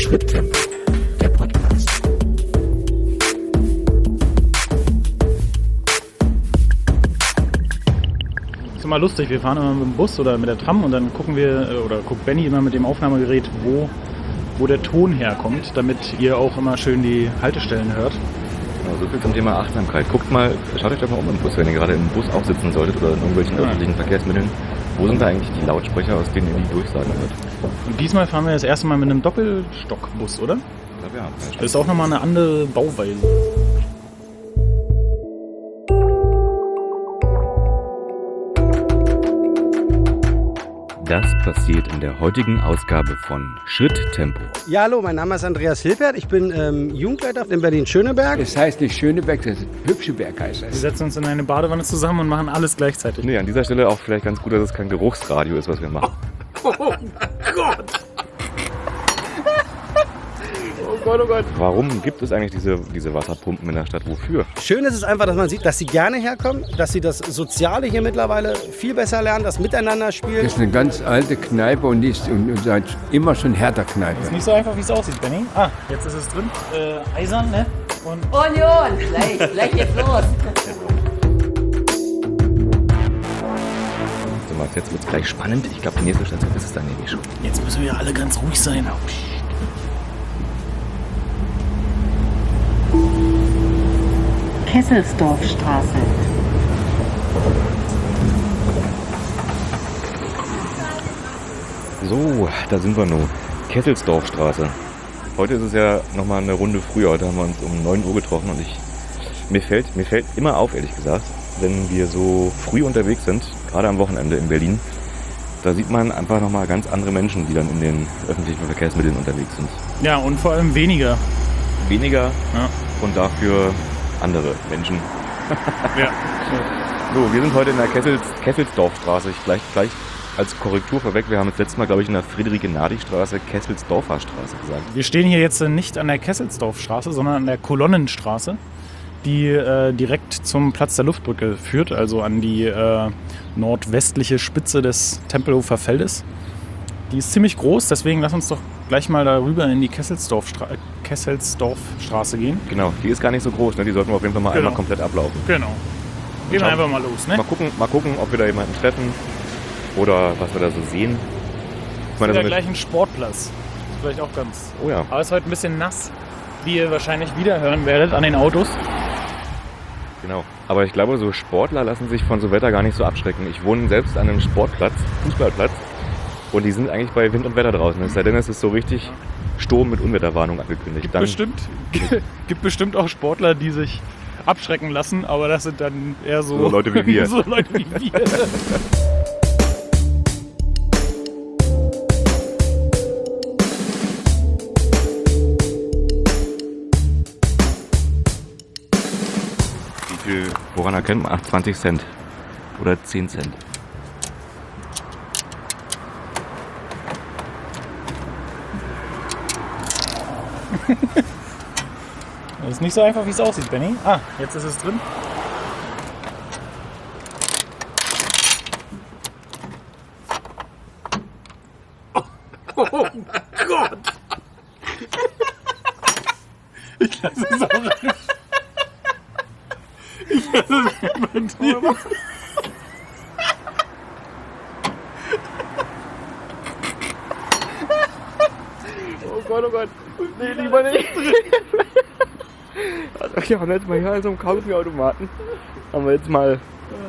Schritttempo, der Podcast. Ist immer lustig, wir fahren immer mit dem Bus oder mit der Tram und dann gucken wir, oder guckt Benny immer mit dem Aufnahmegerät, wo der Ton herkommt, damit ihr auch immer schön die Haltestellen hört. Genau, so viel zum Thema Achtsamkeit. Schaut euch doch mal um im Bus, wenn ihr gerade im Bus auch sitzen solltet oder in irgendwelchen öffentlichen Verkehrsmitteln. Wo sind da eigentlich die Lautsprecher, aus denen ihr die Durchsagen hört? Und diesmal fahren wir das erste Mal mit einem Doppelstockbus, oder? Ich glaube, ja. Das ist auch nochmal eine andere Bauweise. Das passiert in der heutigen Ausgabe von Schritttempo. Ja, hallo, mein Name ist Andreas Hilpert. Ich bin Jugendleiter in Berlin-Schöneberg. Es heißt nicht Schöneberg, das ist Hübscheberg heißt Wir es. setzen uns in eine Badewanne zusammen und machen alles gleichzeitig. Nee, an dieser Stelle auch vielleicht ganz gut, dass es kein Geruchsradio ist, was wir machen. Oh Gott! Oh Gott. Warum gibt es eigentlich diese Wasserpumpen in der Stadt? Wofür? Schön ist es einfach, dass man sieht, dass sie gerne herkommen, dass sie das Soziale hier mittlerweile viel besser lernen, das Miteinander spielen. Das ist eine ganz alte Kneipe und die ist seit immer schon härter Kneipe. Ist nicht so einfach, wie es aussieht, Benny. Jetzt ist es drin. Eisern, ne? Und Union, gleich geht's los. Du meinst, jetzt wird es gleich spannend. Ich glaube, die nächste Station ist es dann nämlich schon. jetzt müssen wir alle ganz ruhig sein. Kesselsdorfstraße. So, da sind wir nun. Kesselsdorfstraße. Heute ist es ja nochmal eine Runde früher. Heute haben wir uns um 9 Uhr getroffen und mir fällt immer auf, ehrlich gesagt, wenn wir so früh unterwegs sind, gerade am Wochenende in Berlin, da sieht man einfach nochmal ganz andere Menschen, die dann in den öffentlichen Verkehrsmitteln unterwegs sind. Ja, und vor allem weniger. Weniger Ja. und dafür andere Menschen. Ja. So, wir sind heute in der Kesselsdorfstraße. Vielleicht als Korrektur vorweg, wir haben das letzte Mal, glaube ich, in der Friederike-Nadi-Straße Kesselsdorfer Straße gesagt. Wir stehen hier jetzt nicht an der Kesselsdorfstraße, sondern an der Kolonnenstraße, die direkt zum Platz der Luftbrücke führt, also an die nordwestliche Spitze des Tempelhofer Feldes. Die ist ziemlich groß, deswegen lass uns doch gleich mal darüber in die Kesselsdorfstraße gehen. Genau, die ist gar nicht so groß, ne? Die sollten wir auf jeden Fall mal einmal komplett ablaufen. Genau. Gehen wir Schauen. einfach mal los, ne? Mal gucken, ob wir da jemanden treffen oder was wir da so sehen. Ich meine, Wieder so gleich ein Sportplatz. Ist vielleicht auch ganz. Oh ja. Aber es ist heute ein bisschen nass, wie ihr wahrscheinlich wieder hören werdet an den Autos. Genau. Aber ich glaube, so Sportler lassen sich von so Wetter gar nicht so abschrecken. Ich wohne selbst an einem Sportplatz, Fußballplatz, und die sind eigentlich bei Wind und Wetter draußen. Es sei denn, es ist so richtig Sturm mit Unwetterwarnung angekündigt. Gibt bestimmt auch Sportler, die sich abschrecken lassen, aber das sind dann eher So Leute wie wir. so Leute wie wir. Woran erkennt man? 20 Cent oder 10 Cent. Das ist nicht so einfach, wie es aussieht, Benny. Jetzt ist es drin. Oh Gott! Ich lasse es auch rein. Ich lasse es bei dir. Oh Gott. Nee, lieber nicht. Also, wir haben jetzt mal hier an so einem Kaugummiautomaten. Haben wir jetzt mal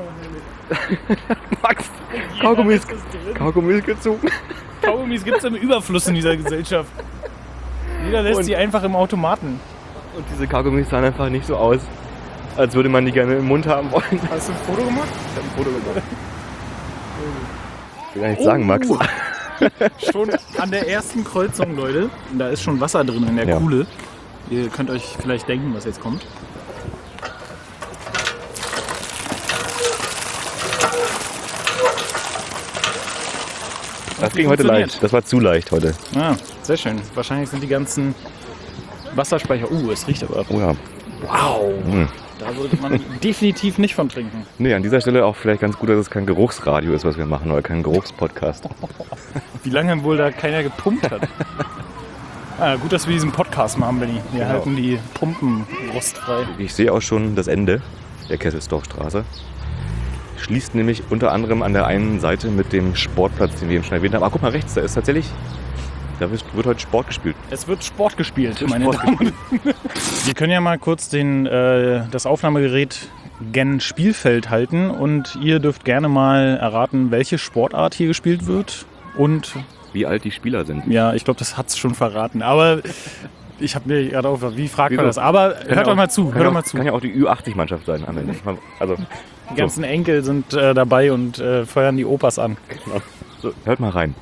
Max, Kaugummis gezogen. Kaugummis gibt es im Überfluss in dieser Gesellschaft. Jeder lässt sie einfach im Automaten. Und diese Kaugummis sahen einfach nicht so aus, als würde man die gerne im Mund haben wollen. Hast du ein Foto gemacht? Ich habe ein Foto gemacht. Ich will gar nichts sagen, Max. Schon an der ersten Kreuzung, Leute. Da ist schon Wasser drin in der Ja. Kuhle. Ihr könnt euch vielleicht denken, was jetzt kommt. Das ging heute leicht. Das war zu leicht heute. Sehr schön. Wahrscheinlich sind die ganzen Wasserspeicher. Es riecht aber. Oh ja. Wow. Da sollte man definitiv nicht von trinken. Nee, an dieser Stelle auch vielleicht ganz gut, dass es kein Geruchsradio ist, was wir machen, oder kein Geruchspodcast. Wie lange wohl da keiner gepumpt hat. Gut, dass wir diesen Podcast machen, Benni. Wir Genau. halten die Pumpen rostfrei. Ich sehe auch schon das Ende der Kesselsdorfstraße. Schließt nämlich unter anderem an der einen Seite mit dem Sportplatz, den wir eben schon erwähnt haben. Aber guck mal rechts, da ist tatsächlich, da wird heute Sport gespielt. Es wird Sport gespielt, wird meine Sport Damen und Herren. Wir können ja mal kurz das Aufnahmegerät gen Spielfeld halten und ihr dürft gerne mal erraten, welche Sportart hier gespielt wird und Wie alt die Spieler sind. ja, ich glaube, das hat es schon verraten, aber ich habe mir gerade aufgehört, wie fragt man Wieso? das? Aber hört doch mal zu, hört doch mal zu. Kann ja auch die Ü80-Mannschaft sein am Ende. Also, Die ganzen Enkel sind dabei und feuern die Opas an. so, hört mal rein.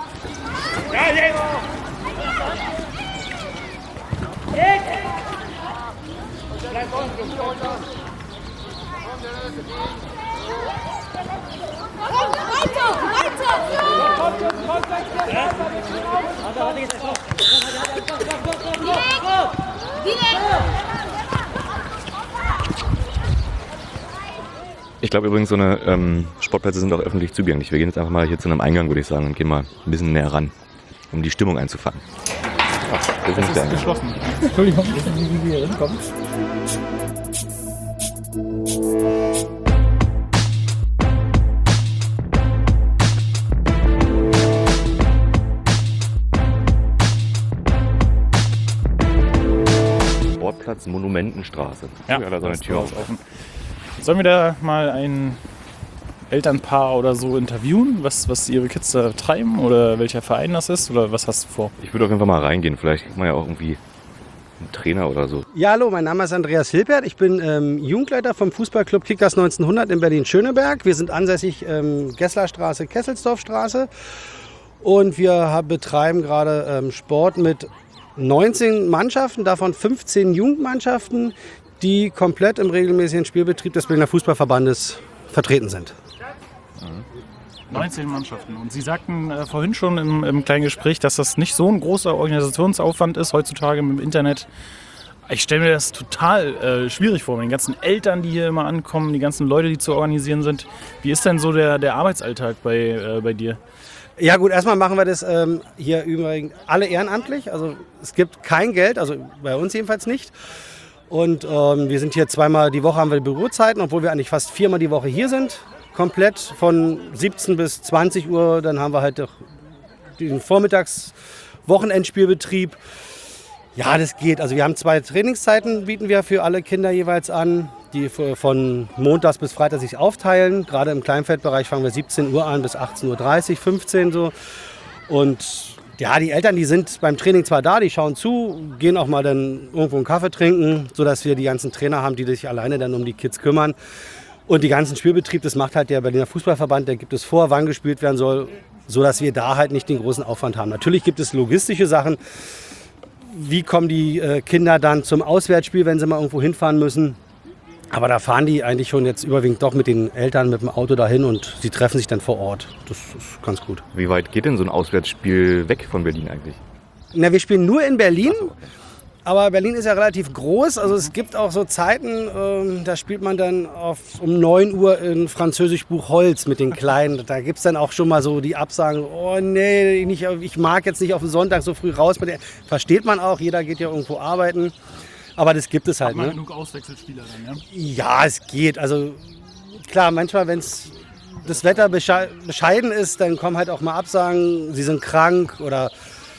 Ich glaube übrigens, so eine Sportplätze sind auch öffentlich zugänglich. Wir gehen jetzt einfach mal hier zu einem Eingang, würde ich sagen, und gehen mal ein bisschen näher ran, um die Stimmung einzufangen. Ach, wir sind nicht der Eingang. Geschlossen. Entschuldigung, wissen Sie, wie wir hier hinkommen? Sportplatz Monumentenstraße. Ja, da so eine das Tür Tor auf. ist offen. Sollen wir da mal ein Elternpaar oder so interviewen, was ihre Kids da treiben oder welcher Verein das ist oder was hast du vor? Ich würde auf jeden Fall mal reingehen. Vielleicht kriegt man ja auch irgendwie einen Trainer oder so. Ja, hallo, mein Name ist Andreas Hilpert. Ich bin Jugendleiter vom Fußballclub Kickers 1900 in Berlin-Schöneberg. Wir sind ansässig Gesslerstraße, Kesselsdorfstraße. Und wir betreiben gerade Sport mit 19 Mannschaften, davon 15 Jugendmannschaften, die komplett im regelmäßigen Spielbetrieb des Berliner Fußballverbandes vertreten sind. 19 Mannschaften. Und Sie sagten vorhin schon im kleinen Gespräch, dass das nicht so ein großer Organisationsaufwand ist heutzutage mit dem Internet. Ich stelle mir das total schwierig vor, mit den ganzen Eltern, die hier immer ankommen, die ganzen Leute, die zu organisieren sind. Wie ist denn so der Arbeitsalltag bei dir? Ja gut, erstmal machen wir das hier übrigens alle ehrenamtlich. Also es gibt kein Geld, also bei uns jedenfalls nicht. Und wir sind hier zweimal die Woche, haben wir Bürozeiten, obwohl wir eigentlich fast viermal die Woche hier sind. Komplett von 17 bis 20 Uhr. Dann haben wir halt den Vormittags-Wochenendspielbetrieb. Ja, das geht. Also wir haben 2 Trainingszeiten, bieten wir für alle Kinder jeweils an, die von Montags bis Freitag sich aufteilen. Gerade im Kleinfeldbereich fangen wir 17 Uhr an bis 18.30 Uhr, 15 so. Und ja, die Eltern, die sind beim Training zwar da, die schauen zu, gehen auch mal dann irgendwo einen Kaffee trinken, sodass wir die ganzen Trainer haben, die sich alleine dann um die Kids kümmern. Und die ganzen Spielbetrieb, das macht halt der Berliner Fußballverband, der gibt es vor, wann gespielt werden soll, sodass wir da halt nicht den großen Aufwand haben. Natürlich gibt es logistische Sachen. Wie kommen die Kinder dann zum Auswärtsspiel, wenn sie mal irgendwo hinfahren müssen? Aber da fahren die eigentlich schon jetzt überwiegend doch mit den Eltern mit dem Auto dahin und sie treffen sich dann vor Ort. Das ist ganz gut. Wie weit geht denn so ein Auswärtsspiel weg von Berlin eigentlich? Na, wir spielen nur in Berlin. Aber Berlin ist ja relativ groß, also es gibt auch so Zeiten, da spielt man dann um 9 Uhr in Französisch Buchholz mit den Kleinen. Da gibt es dann auch schon mal so die Absagen, oh nee, ich mag jetzt nicht auf den Sonntag so früh raus. Versteht man auch, jeder geht ja irgendwo arbeiten, aber das gibt es halt. Hat man Ne? genug Auswechselspieler dann, ja? Ja, es geht. Also klar, manchmal, wenn das Wetter bescheiden ist, dann kommen halt auch mal Absagen, sie sind krank oder...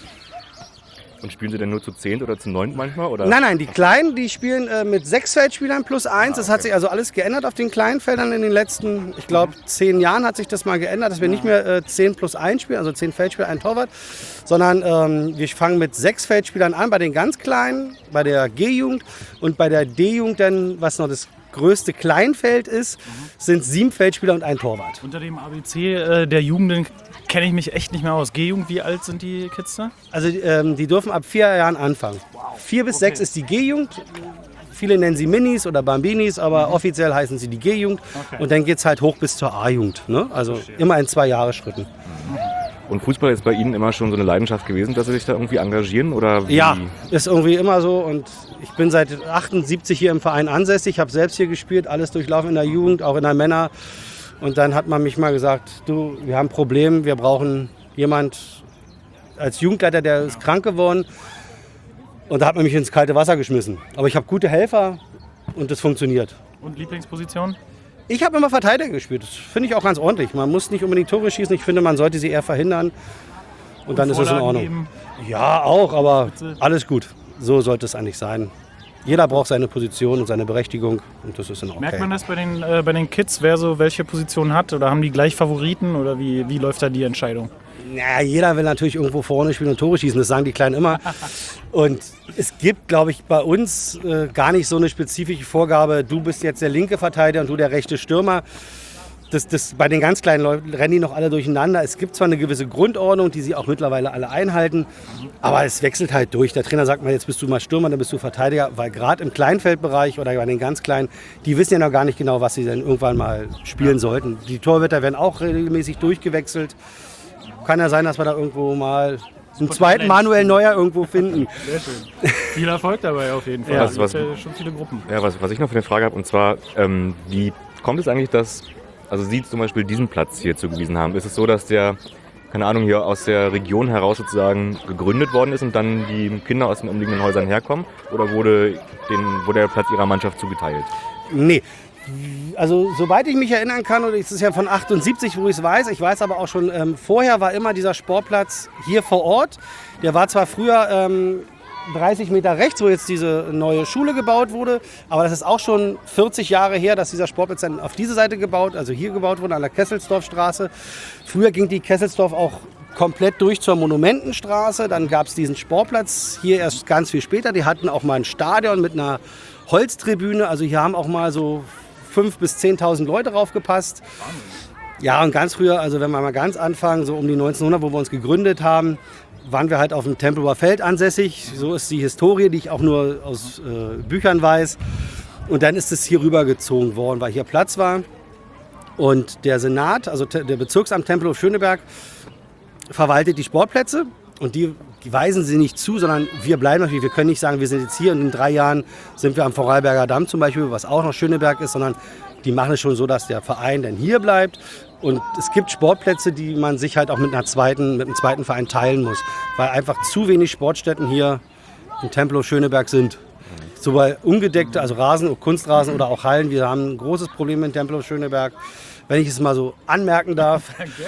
Und spielen sie denn nur zu 10 oder zu 9 manchmal? Oder? Nein, die Kleinen, die spielen mit 6 Feldspielern plus 1. Das hat sich also alles geändert auf den kleinen Feldern in den letzten, ich glaube, 10 Jahren hat sich das mal geändert, dass wir nicht mehr 10 plus 1 spielen, also 10 Feldspieler, ein Torwart, sondern wir fangen mit 6 Feldspielern an bei den ganz Kleinen, bei der G-Jugend und bei der D-Jugend dann, was noch das größte Kleinfeld ist, sind 7 Feldspieler und ein Torwart. Unter dem ABC der Jugenden kenne ich mich echt nicht mehr aus. G-Jugend, wie alt sind die Kids da? Also die dürfen ab 4 Jahren anfangen. 4 bis 6 ist die G-Jugend. Viele nennen sie Minis oder Bambinis, aber offiziell heißen sie die G-Jugend. Okay. Und dann geht es halt hoch bis zur A-Jugend. Ne? Also immer in 2-Jahres-Schritten. Und Fußball ist bei Ihnen immer schon so eine Leidenschaft gewesen, dass Sie sich da irgendwie engagieren? Oder wie? Ja, ist irgendwie immer so. Und ich bin seit 78 hier im Verein ansässig. Ich habe selbst hier gespielt, alles durchlaufen in der Jugend, auch in der Männer. Und dann hat man mich mal gesagt, du, wir haben ein Problem, wir brauchen jemand als Jugendleiter, der ist krank geworden. Und da hat man mich ins kalte Wasser geschmissen. Aber ich habe gute Helfer und das funktioniert. Und Lieblingsposition? Ich habe immer Verteidiger gespielt. Das finde ich auch ganz ordentlich. Man muss nicht unbedingt Tore schießen. Ich finde, man sollte sie eher verhindern. Und dann ist es in Ordnung. Geben. Ja, auch, aber alles gut. So sollte es eigentlich sein. Jeder braucht seine Position und seine Berechtigung und das ist in Ordnung. Merkt man das bei den Kids, wer so welche Position hat? Oder haben die gleich Favoriten? Oder wie läuft da die Entscheidung? Ja, jeder will natürlich irgendwo vorne spielen und Tore schießen, das sagen die Kleinen immer. Und es gibt, glaube ich, bei uns gar nicht so eine spezifische Vorgabe, du bist jetzt der linke Verteidiger und du der rechte Stürmer. Bei den ganz kleinen Leuten rennen die noch alle durcheinander. Es gibt zwar eine gewisse Grundordnung, die sie auch mittlerweile alle einhalten, aber es wechselt halt durch. Der Trainer sagt mal, jetzt bist du mal Stürmer, dann bist du Verteidiger, weil gerade im Kleinfeldbereich oder bei den ganz Kleinen, die wissen ja noch gar nicht genau, was sie denn irgendwann mal spielen sollten. Die Torhüter werden auch regelmäßig durchgewechselt. Kann ja sein, dass wir da irgendwo mal einen zweiten Manuel Neuer irgendwo finden. Sehr schön. Viel Erfolg dabei auf jeden Fall. Ja, es gibt schon viele Gruppen. Ja, was ich noch für eine Frage habe, und zwar, wie kommt es eigentlich, dass Sie zum Beispiel diesen Platz hier zugewiesen haben? Ist es so, dass der, keine Ahnung, hier aus der Region heraus sozusagen gegründet worden ist und dann die Kinder aus den umliegenden Häusern herkommen? Oder wurde der Platz Ihrer Mannschaft zugeteilt? Nee. Also soweit ich mich erinnern kann, und es ist ja von 78, wo ich es weiß, ich weiß aber auch schon, vorher war immer dieser Sportplatz hier vor Ort. Der war zwar früher 30 Meter rechts, wo jetzt diese neue Schule gebaut wurde, aber das ist auch schon 40 Jahre her, dass dieser Sportplatz dann auf diese Seite gebaut, also hier gebaut wurde, an der Kesselsdorfstraße. Früher ging die Kesselsdorf auch komplett durch zur Monumentenstraße, dann gab es diesen Sportplatz hier erst ganz viel später. Die hatten auch mal ein Stadion mit einer Holztribüne, also hier haben auch mal so 5.000 bis 10.000 Leute drauf gepasst. Ja, und ganz früher, also wenn wir mal ganz anfangen, so um die 1900, wo wir uns gegründet haben, waren wir halt auf dem Tempelhofer Feld ansässig. So ist die Historie, die ich auch nur aus Büchern weiß. Und dann ist es hier rübergezogen worden, weil hier Platz war. Und der Senat, also der Bezirksamt Tempelhof-Schöneberg, verwaltet die Sportplätze. Und die weisen sie nicht zu, sondern wir bleiben natürlich. Wir können nicht sagen, wir sind jetzt hier und in 3 Jahren sind wir am Vorarlberger Damm zum Beispiel, was auch noch Schöneberg ist, sondern die machen es schon so, dass der Verein dann hier bleibt. Und es gibt Sportplätze, die man sich halt auch mit einem zweiten Verein teilen muss, weil einfach zu wenig Sportstätten hier im Tempelhof Schöneberg sind. Sowohl ungedeckte, also Rasen, Kunstrasen oder auch Hallen. Wir haben ein großes Problem in Tempelhof Schöneberg. Wenn ich es mal so anmerken darf,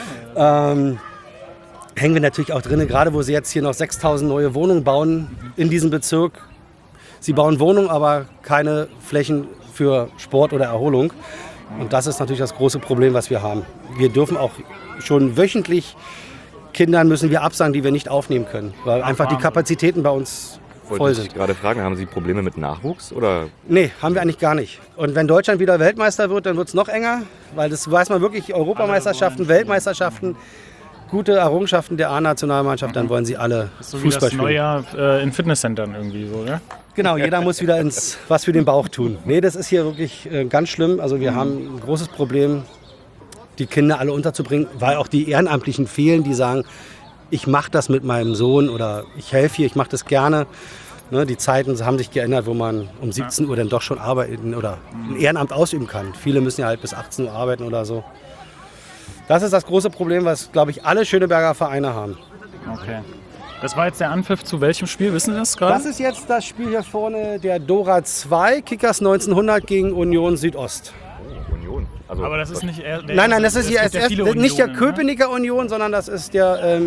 hängen wir natürlich auch drin, gerade wo sie jetzt hier noch 6.000 neue Wohnungen bauen in diesem Bezirk. Sie bauen Wohnungen, aber keine Flächen für Sport oder Erholung. Und das ist natürlich das große Problem, was wir haben. Wir dürfen auch schon wöchentlich Kindern müssen wir absagen, die wir nicht aufnehmen können, weil einfach die Kapazitäten bei uns voll sind. Ich gerade fragen, haben Sie Probleme mit Nachwuchs? Oder? Nee, haben wir eigentlich gar nicht. Und wenn Deutschland wieder Weltmeister wird, dann wird es noch enger, weil das weiß man wirklich, Europameisterschaften, Weltmeisterschaften, gute Errungenschaften der A-Nationalmannschaft, dann wollen sie alle so Fußball spielen. So wie das spielen. Neujahr in Fitnesscentern irgendwie so, ja? Genau, jeder muss wieder was für den Bauch tun. Nee, das ist hier wirklich ganz schlimm. Also wir haben ein großes Problem, die Kinder alle unterzubringen, weil auch die Ehrenamtlichen fehlen, die sagen, ich mache das mit meinem Sohn oder ich helfe hier, ich mache das gerne. Ne, die Zeiten haben sich geändert, wo man um 17 Uhr dann doch schon arbeiten oder ein Ehrenamt ausüben kann. Viele müssen ja halt bis 18 Uhr arbeiten oder so. Das ist das große Problem, was, glaube ich, alle Schöneberger Vereine haben. Okay. Das war jetzt der Anpfiff zu welchem Spiel? Wissen Sie das gerade? Das ist jetzt das Spiel hier vorne, der Dora 2, Kickers 1900 gegen Union Südost. Oh, Union. Also, aber das ist nicht... Nein, das ist hier nicht der Unionen, Köpenicker Union, sondern das ist der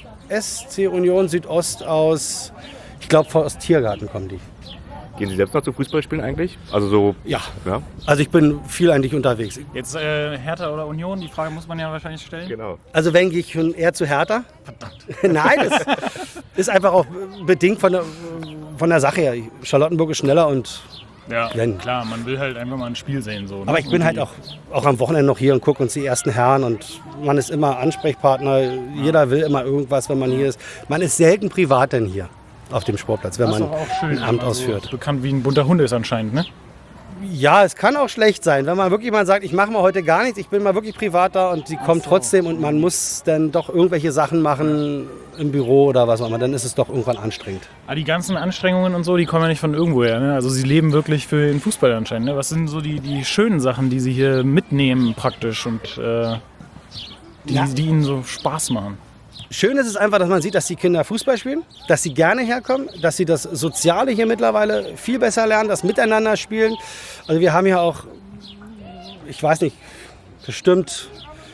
SC Union Südost aus, ich glaube, aus Tiergarten kommen die. Gehen Sie selbst noch zu Fußballspielen eigentlich? Also so. Ja. Also ich bin viel eigentlich unterwegs. Jetzt Hertha oder Union, die Frage muss man ja wahrscheinlich stellen. Genau. Also wenn gehe ich schon eher zu Hertha. Nein, das ist einfach auch bedingt von der Sache her. Charlottenburg ist schneller und ja, Wenn. klar, man will halt einfach mal ein Spiel sehen. So, ne? aber ich bin halt auch am Wochenende noch hier und gucke uns die ersten Herren und man ist immer Ansprechpartner. Jeder will immer irgendwas, wenn man hier ist. Man ist selten privat denn hier auf dem Sportplatz, wenn das man ist doch auch schön, ein Amt wenn man ausführt. So bekannt wie ein bunter Hund ist anscheinend, ne? Ja, es kann auch schlecht sein, wenn man wirklich mal sagt, ich mache mal heute gar nichts, ich bin mal wirklich privat da und sie kommen trotzdem und man muss dann doch irgendwelche Sachen machen im Büro oder was auch immer, dann ist es doch irgendwann anstrengend. Aber die ganzen Anstrengungen und so, die kommen ja nicht von irgendwoher, ne? Also Sie leben wirklich für den Fußball anscheinend, ne? Was sind so die schönen Sachen, die Sie hier mitnehmen praktisch und die Ihnen so Spaß machen? schön ist es einfach, dass man sieht, dass die Kinder Fußball spielen, dass sie gerne herkommen, dass sie das Soziale hier mittlerweile viel besser lernen, das Miteinander spielen. Also wir haben hier auch, ich weiß nicht, bestimmt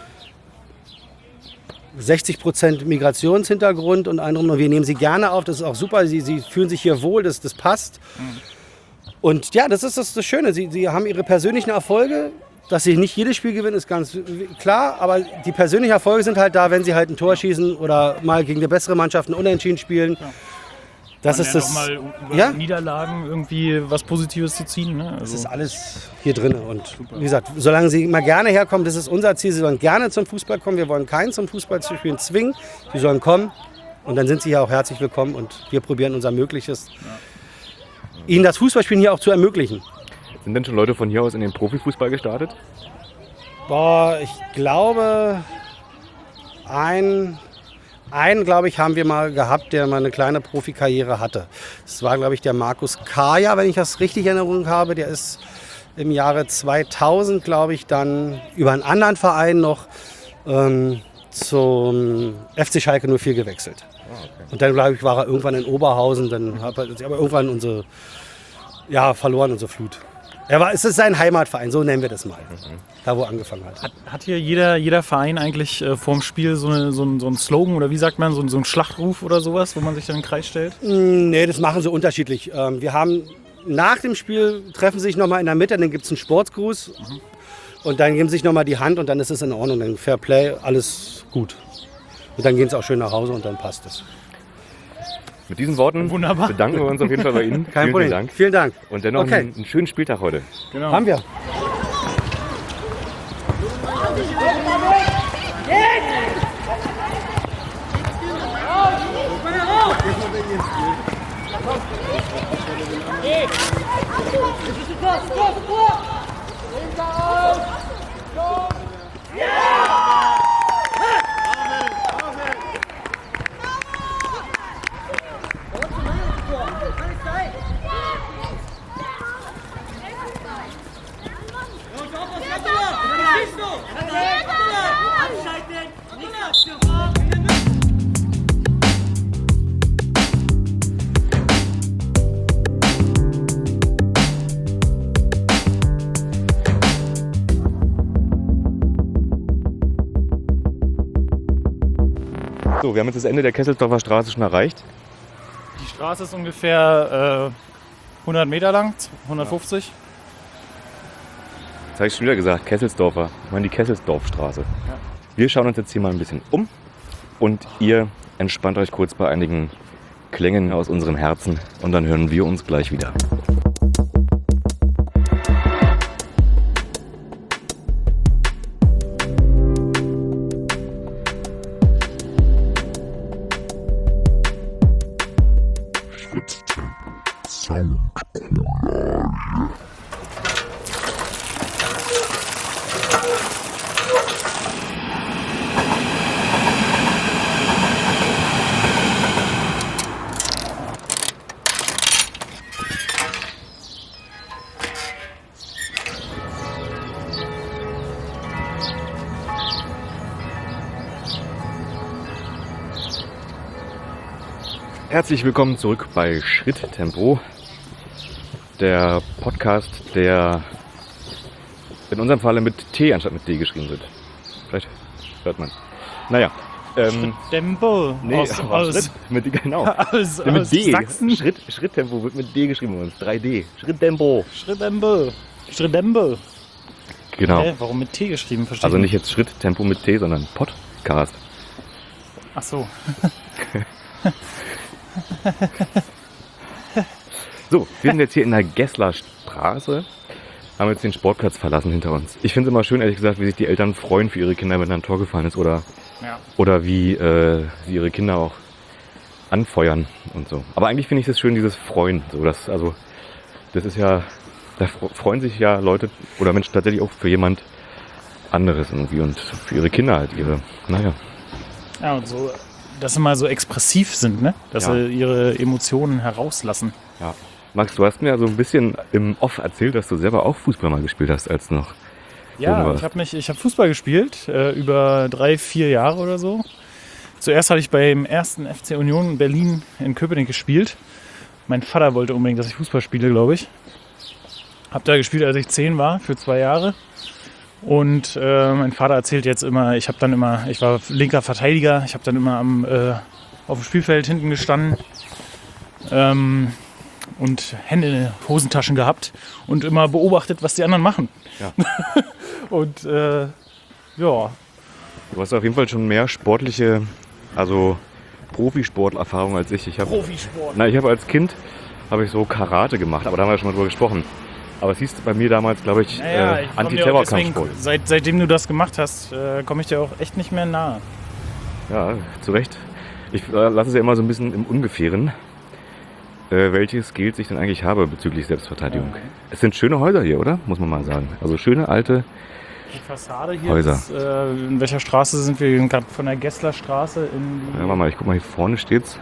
60% Migrationshintergrund und anderem. Wir nehmen sie gerne auf, das ist auch super. Sie fühlen sich hier wohl, das passt. Und ja, das ist das Schöne. Sie haben ihre persönlichen Erfolge. Dass sie nicht jedes Spiel gewinnen, ist ganz klar. Aber die persönlichen Erfolge sind halt da, wenn sie halt ein Tor schießen oder mal gegen eine bessere Mannschaft ein Unentschieden spielen. Ja. Das ist das. Mal über Niederlagen irgendwie was Positives zu ziehen. Ne? Das ist alles hier drin. Und super. Wie gesagt, solange sie mal gerne herkommen, das ist unser Ziel. Sie sollen gerne zum Fußball kommen. Wir wollen keinen zum Fußball zu spielen zwingen. Sie sollen kommen. Und dann sind sie hier auch herzlich willkommen. Und wir probieren unser Mögliches, ihnen das Fußballspielen hier auch zu ermöglichen. Sind denn schon Leute von hier aus in den Profifußball gestartet? Boah, ich glaube, einen, glaube ich, haben wir mal gehabt, der mal eine kleine Profikarriere hatte. Das war, glaube ich, der Markus Kaja, wenn ich das richtig in Erinnerung habe. Der ist im Jahre 2000, glaube ich, dann über einen anderen Verein noch zum FC Schalke 04 gewechselt. Okay. Und dann, glaube ich, war er irgendwann in Oberhausen. Dann hat er aber irgendwann verloren, unsere Flut. Es ist sein Heimatverein, so nennen wir das mal. Da, wo er angefangen hat. Hat hier jeder Verein eigentlich vorm Spiel so einen Slogan oder wie sagt man, so einen Schlachtruf oder sowas, wo man sich dann in den Kreis stellt? Nee, das machen sie unterschiedlich. Wir haben nach dem Spiel, treffen sie sich nochmal in der Mitte, dann gibt es einen Sportsgruß und dann geben sie sich nochmal die Hand und dann ist es in Ordnung. Dann Fair Play, alles gut. Und dann gehen sie auch schön nach Hause und dann passt es. Mit diesen Worten bedanken wir uns auf jeden Fall bei Ihnen. Kein Problem. Dank. Vielen Dank. Und dennoch einen schönen Spieltag heute. Genau. Haben wir. So, wir haben jetzt das Ende der Kesselsdorfer Straße schon erreicht. Die Straße ist ungefähr 100 Meter lang, 150. Jetzt habe ich schon wieder gesagt, Kesselsdorfer. Ich meine die Kesselsdorfstraße. Ja. Wir schauen uns jetzt hier mal ein bisschen um und ihr entspannt euch kurz bei einigen Klängen aus unserem Herzen und dann hören wir uns gleich wieder. Herzlich willkommen zurück bei Schritttempo, der Podcast, der in unserem Falle mit T anstatt mit D geschrieben wird. Vielleicht hört man es. Naja. Schritttempo. Nee, Schritt genau. Mit D. Sachsen. Schritttempo wird mit D geschrieben bei uns. 3D. Schritttempo. Schritttempo. Genau. Warum mit T geschrieben? Verstehe also nicht jetzt Schritttempo mit T, sondern Podcast. Ach so. So, wir sind jetzt hier in der Gessler Straße, haben jetzt den Sportplatz verlassen hinter uns. Ich finde es immer schön, ehrlich gesagt, wie sich die Eltern freuen für ihre Kinder, wenn da ein Tor gefallen ist oder wie sie ihre Kinder auch anfeuern und so. Aber eigentlich finde ich es schön, dieses Freuen. So, das ist ja, da freuen sich ja Leute oder Menschen tatsächlich auch für jemand anderes irgendwie und für ihre Kinder halt Ja, und so, dass sie mal so expressiv sind, ne? Dass sie ihre Emotionen herauslassen. Ja. Max, du hast mir so ein bisschen im Off erzählt, dass du selber auch Fußball mal gespielt hast, als du noch jung warst. Ich habe Fußball gespielt, über 3-4 Jahre oder so. Zuerst habe ich beim ersten FC Union Berlin in Köpenick gespielt. Mein Vater wollte unbedingt, dass ich Fußball spiele, glaube ich. Habe da gespielt, als ich 10 war, für 2 Jahre. Und mein Vater erzählt jetzt immer, ich war linker Verteidiger, ich habe dann immer auf dem Spielfeld hinten gestanden und Hände in den Hosentaschen gehabt und immer beobachtet, was die anderen machen. Ja. Und ja. Du hast auf jeden Fall schon mehr sportliche, also Profisporterfahrung als ich. Profisport. Ich habe als Kind so Karate gemacht, aber da haben wir schon mal drüber gesprochen. Aber es hieß bei mir damals, glaube ich, Antiterrorkampfsport. Seitdem du das gemacht hast, komme ich dir auch echt nicht mehr nahe. Ja, zu Recht. Ich lasse es ja immer so ein bisschen im Ungefähren, welche Skills ich denn eigentlich habe bezüglich Selbstverteidigung. Okay. Es sind schöne Häuser hier, oder? Muss man mal sagen. Also schöne alte Die Fassade hier Häuser. ist, in welcher Straße sind wir? Wir sind gerade von der Gesslerstraße in die... Ja, warte mal, ich guck mal, hier vorne steht's.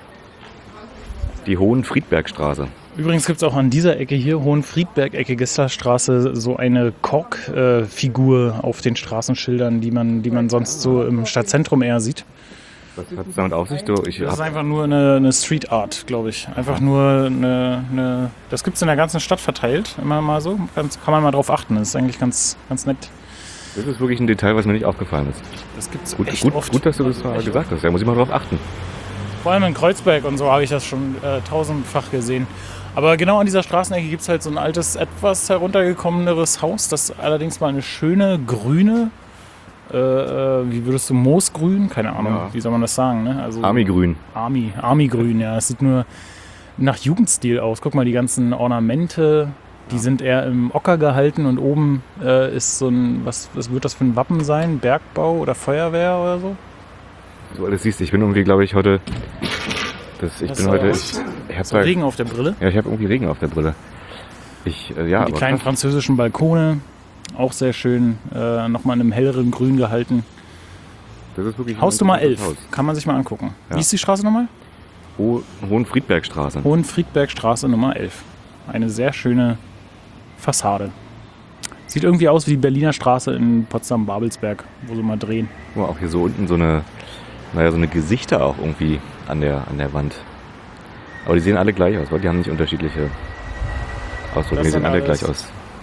Die Hohenfriedbergstraße. Übrigens gibt es auch an dieser Ecke hier, Hohenfriedberg-Ecke, Gesslerstraße, so eine Kork-Figur auf den Straßenschildern, die man sonst so im Stadtzentrum eher sieht. Was hat es damit auf sich? Das ist einfach nur eine Street Art, glaube ich. Einfach nur eine das gibt es in der ganzen Stadt verteilt, immer mal so. Kann man mal drauf achten, das ist eigentlich ganz nett. Das ist wirklich ein Detail, was mir nicht aufgefallen ist. Das gibt es Gut, oft. gut, dass du das mal gesagt hast. Da muss ich mal drauf achten. Vor allem in Kreuzberg und so habe ich das schon tausendfach gesehen. Aber genau an dieser Straßenecke gibt es halt so ein altes, etwas heruntergekommeneres Haus, das allerdings mal eine schöne grüne, wie würdest du, Moosgrün? Keine Ahnung, Ja. Wie soll man das sagen? Ne? Also Army-Grün. Army-Grün, ja. Es sieht nur nach Jugendstil aus. Guck mal, die ganzen Ornamente, die sind eher im Ocker gehalten und oben ist so ein, was wird das für ein Wappen sein? Bergbau oder Feuerwehr oder so? So alles siehst du, ich bin irgendwie, glaube ich, heute... Ich habe Regen auf der Brille. Ja, ich habe irgendwie Regen auf der Brille. Die kleinen französischen Balkone, auch sehr schön, nochmal in einem helleren Grün gehalten. Das ist wirklich Hausnummer 11, kann man sich mal angucken. Ja. Wie ist die Straße nochmal? Hohenfriedbergstraße. Hohenfriedbergstraße Nummer 11. Eine sehr schöne Fassade. Sieht irgendwie aus wie die Berliner Straße in Potsdam-Babelsberg, wo sie mal drehen. Oh, auch hier so unten so eine Gesichter auch irgendwie an der Wand. Aber die sehen alle gleich aus, weil die haben nicht unterschiedliche Ausdrücke. Die sehen alle gleich aus.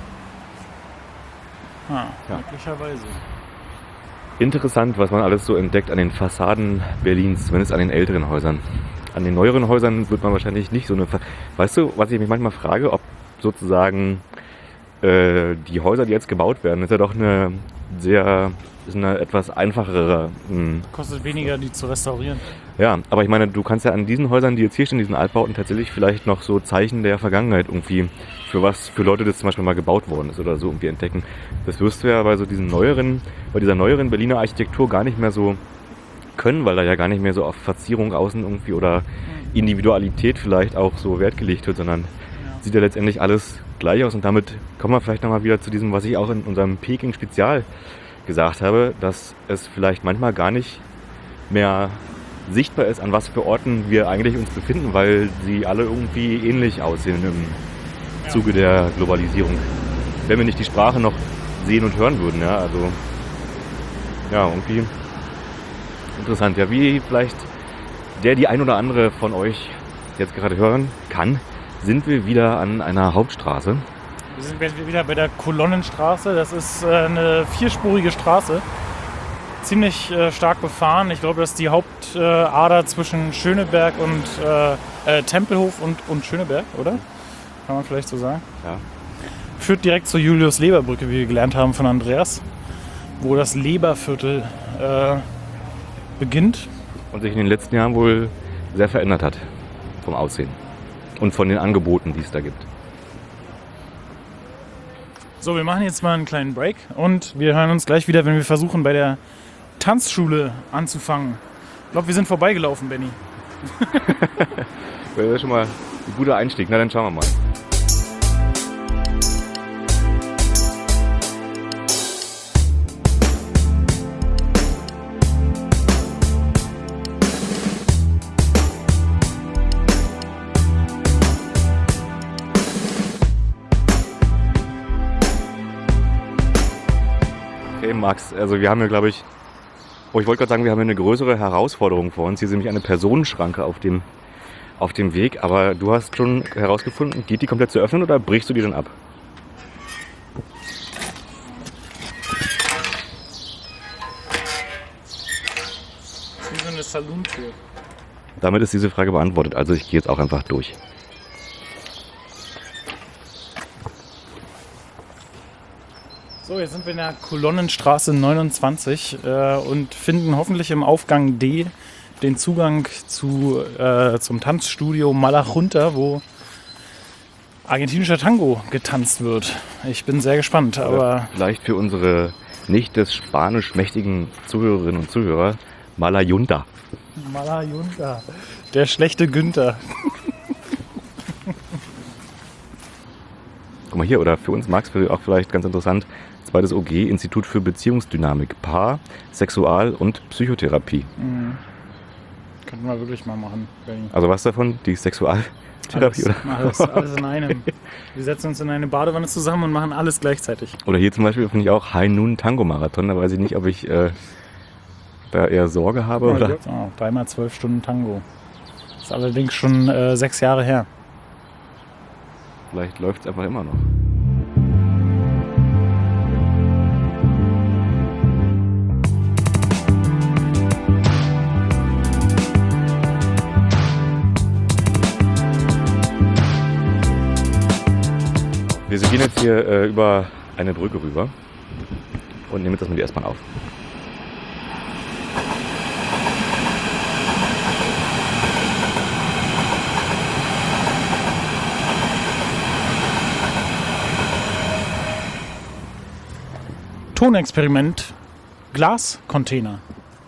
Ja. Möglicherweise. Interessant, was man alles so entdeckt an den Fassaden Berlins, zumindest an den älteren Häusern. An den neueren Häusern wird man wahrscheinlich nicht so eine... Weißt du, was ich mich manchmal frage, ob sozusagen die Häuser, die jetzt gebaut werden, ist ja doch eine etwas einfachere... Kostet weniger, die zu restaurieren. Ja, aber ich meine, du kannst ja an diesen Häusern, die jetzt hier stehen, diesen Altbauten, tatsächlich vielleicht noch so Zeichen der Vergangenheit irgendwie, für Leute das zum Beispiel mal gebaut worden ist oder so irgendwie entdecken. Das wirst du ja bei dieser neueren Berliner Architektur gar nicht mehr so können, weil da ja gar nicht mehr so auf Verzierung außen irgendwie oder Individualität vielleicht auch so Wert gelegt wird, sondern sieht ja letztendlich alles gleich aus. Und damit kommen wir vielleicht nochmal wieder zu diesem, was ich auch in unserem Peking-Spezial gesagt habe, dass es vielleicht manchmal gar nicht mehr sichtbar ist, an was für Orten wir eigentlich uns befinden, weil sie alle irgendwie ähnlich aussehen im Zuge der Globalisierung. Wenn wir nicht die Sprache noch sehen und hören würden, ja, also ja, irgendwie interessant. Ja, wie vielleicht die ein oder andere von euch jetzt gerade hören kann, sind wir wieder an einer Hauptstraße. Wir sind wieder bei der Kolonnenstraße. Das ist eine 4-spurige Straße. Ziemlich stark befahren. Ich glaube, das ist die Hauptader zwischen Schöneberg und Tempelhof und Schöneberg, oder? Kann man vielleicht so sagen. Ja. Führt direkt zur Julius-Leber-Brücke, wie wir gelernt haben von Andreas, wo das Leberviertel beginnt. Und sich in den letzten Jahren wohl sehr verändert hat vom Aussehen und von den Angeboten, die es da gibt. So, wir machen jetzt mal einen kleinen Break und wir hören uns gleich wieder, wenn wir versuchen, bei der Tanzschule anzufangen. Ich glaube, wir sind vorbeigelaufen, Benni. Das ist schon mal ein guter Einstieg. Na, dann schauen wir mal. Max, also wir haben ja, glaube ich, Oh, ich wollte gerade sagen, wir haben eine größere Herausforderung vor uns. Hier ist nämlich eine Personenschranke auf dem Weg. Aber du hast schon herausgefunden, geht die komplett zu öffnen oder brichst du die dann ab? Wie so eine Salontür. Damit ist diese Frage beantwortet. Also ich gehe jetzt auch einfach durch. So, jetzt sind wir in der Kolonnenstraße 29 und finden hoffentlich im Aufgang D den Zugang zum Tanzstudio Malajunta, wo argentinischer Tango getanzt wird. Ich bin sehr gespannt, aber Vielleicht für unsere nicht des Spanisch mächtigen Zuhörerinnen und Zuhörer, Malajunta. Malajunta, der schlechte Günther. Guck mal hier, oder für uns, Max, auch vielleicht ganz interessant, zweites OG, Institut für Beziehungsdynamik, Paar, Sexual- und Psychotherapie. Könnten wir wirklich mal machen. Berlin. Also was davon? Die Sexualtherapie? Alles in einem. Wir setzen uns in eine Badewanne zusammen und machen alles gleichzeitig. Oder hier zum Beispiel finde ich auch High Noon Tango Marathon. Da weiß ich nicht, ob ich da eher Sorge habe. Oder? So, 3x12 Stunden Tango. Ist allerdings schon 6 Jahre her. Vielleicht läuft es einfach immer noch. Wir gehen jetzt hier über eine Brücke rüber und nehmen jetzt erstmal die S-Bahn auf. Tonexperiment, Glascontainer.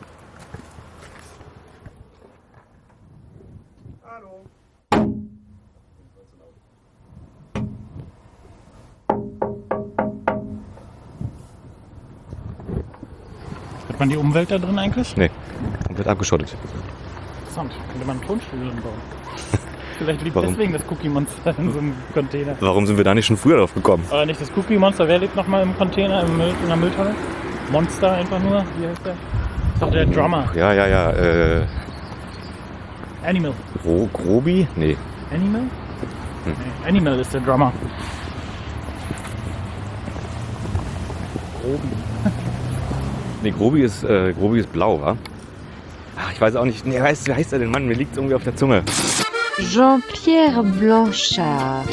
Hat man die Umwelt da drin eigentlich? Nee, komplett abgeschottet. Interessant. Könnte man ein Tonstudio drin bauen. Vielleicht liegt Warum? deswegen das Cookie Monster in so einem Container. Warum sind wir da nicht schon früher drauf gekommen? Aber nicht das Cookie Monster. Wer lebt nochmal im Container, in der Mülltonne? Monster einfach nur. Wie heißt der? Ist doch der Drummer. Ja. Animal. Grobi? Nee. Animal? Nee, Animal ist der Drummer. Grobi. Nee, Grobi ist blau, wa? Ach, ich weiß auch nicht. Nee, wie heißt er denn, Mann? Mir liegt es irgendwie auf der Zunge. Jean-Pierre Blanchard.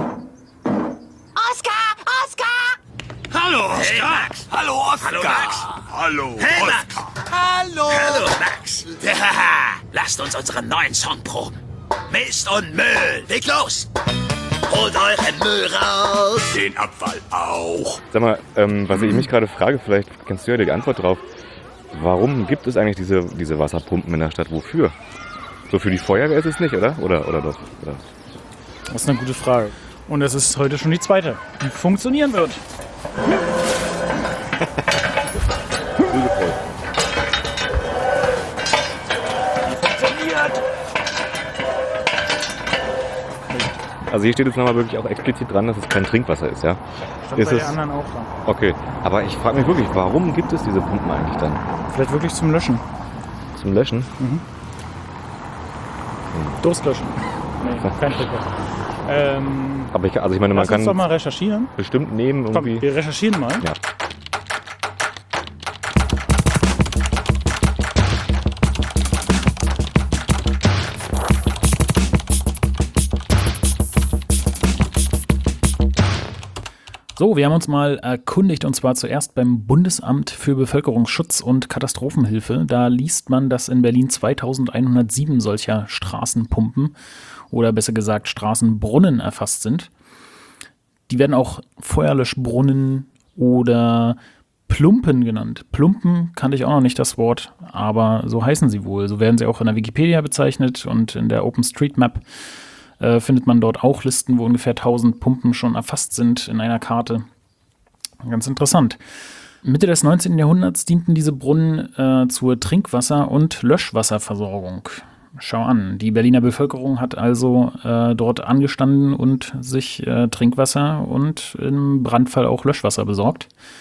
Hallo, Max. Hallo, Oskar. Hallo, Max. Hallo, hey, Oskar. Hallo. Hallo, Max. Lasst uns unseren neuen Song proben. Mist und Müll. Leg los. Holt euren Müll raus. Den Abfall auch. Sag mal, was ich mich gerade frage, vielleicht kennst du ja die Antwort drauf. Warum gibt es eigentlich diese Wasserpumpen in der Stadt? Wofür? So für die Feuerwehr ist es nicht, oder? Oder doch? Oder? Das ist eine gute Frage. Und es ist heute schon die zweite, die funktionieren wird. Also hier steht jetzt nochmal wirklich auch explizit dran, dass es kein Trinkwasser ist, ja? Stand Ist bei es? den anderen auch dran. Okay, aber ich frage mich wirklich, warum gibt es diese Pumpen eigentlich dann? Vielleicht wirklich zum Löschen. Zum Löschen? Durstlöschen. Nee, kein Trinkwasser. Aber ich meine, man Lass uns doch kann mal recherchieren. bestimmt nehmen Komm, irgendwie. wir recherchieren mal. Ja. So, wir haben uns mal erkundigt und zwar zuerst beim Bundesamt für Bevölkerungsschutz und Katastrophenhilfe. Da liest man, dass in Berlin 2107 solcher Straßenpumpen oder besser gesagt Straßenbrunnen erfasst sind. Die werden auch Feuerlöschbrunnen oder Plumpen genannt. Plumpen kannte ich auch noch nicht das Wort, aber so heißen sie wohl. So werden sie auch in der Wikipedia bezeichnet und in der OpenStreetMap findet man dort auch Listen, wo ungefähr 1000 Pumpen schon erfasst sind in einer Karte. Ganz interessant. Mitte des 19. Jahrhunderts dienten diese Brunnen zur Trinkwasser- und Löschwasserversorgung. Schau an, die Berliner Bevölkerung hat also dort angestanden und sich Trinkwasser und im Brandfall auch Löschwasser besorgt.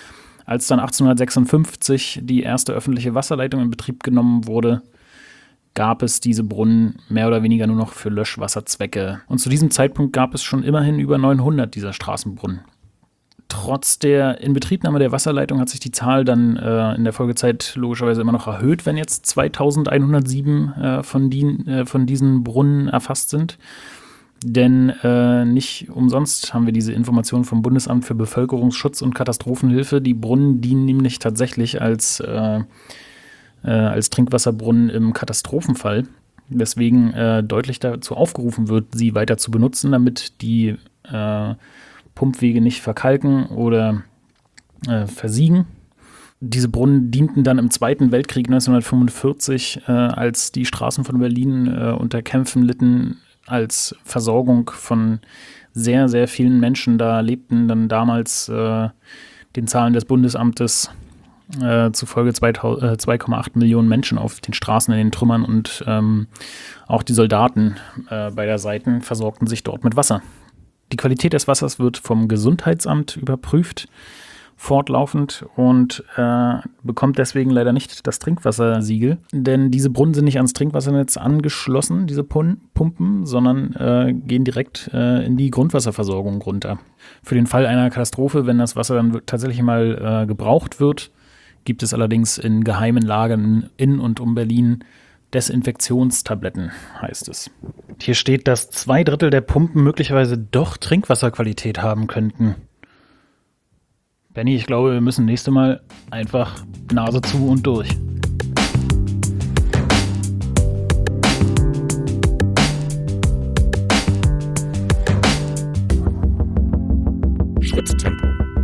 Als dann 1856 die erste öffentliche Wasserleitung in Betrieb genommen wurde, gab es diese Brunnen mehr oder weniger nur noch für Löschwasserzwecke. Und zu diesem Zeitpunkt gab es schon immerhin über 900 dieser Straßenbrunnen. Trotz der Inbetriebnahme der Wasserleitung hat sich die Zahl dann in der Folgezeit logischerweise immer noch erhöht, wenn jetzt 2107 von diesen Brunnen erfasst sind. Denn nicht umsonst haben wir diese Informationen vom Bundesamt für Bevölkerungsschutz und Katastrophenhilfe. Die Brunnen dienen nämlich tatsächlich als Trinkwasserbrunnen im Katastrophenfall. Weswegen deutlich dazu aufgerufen wird, sie weiter zu benutzen, damit die Pumpwege nicht verkalken oder versiegen. Diese Brunnen dienten dann im Zweiten Weltkrieg 1945, als die Straßen von Berlin unter Kämpfen litten, als Versorgung von sehr, sehr vielen Menschen. Da lebten dann damals den Zahlen des Bundesamtes zufolge 2,8 Millionen Menschen auf den Straßen in den Trümmern und auch die Soldaten beider Seiten versorgten sich dort mit Wasser. Die Qualität des Wassers wird vom Gesundheitsamt überprüft, fortlaufend, und bekommt deswegen leider nicht das Trinkwassersiegel, denn diese Brunnen sind nicht ans Trinkwassernetz angeschlossen, diese Pumpen, sondern gehen direkt in die Grundwasserversorgung runter. Für den Fall einer Katastrophe, wenn das Wasser dann tatsächlich mal gebraucht wird, gibt es allerdings in geheimen Lagern in und um Berlin Desinfektionstabletten, heißt es. Hier steht, dass 2/3 der Pumpen möglicherweise doch Trinkwasserqualität haben könnten. Benni, ich glaube, wir müssen nächstes Mal einfach Nase zu und durch. Schritttempo.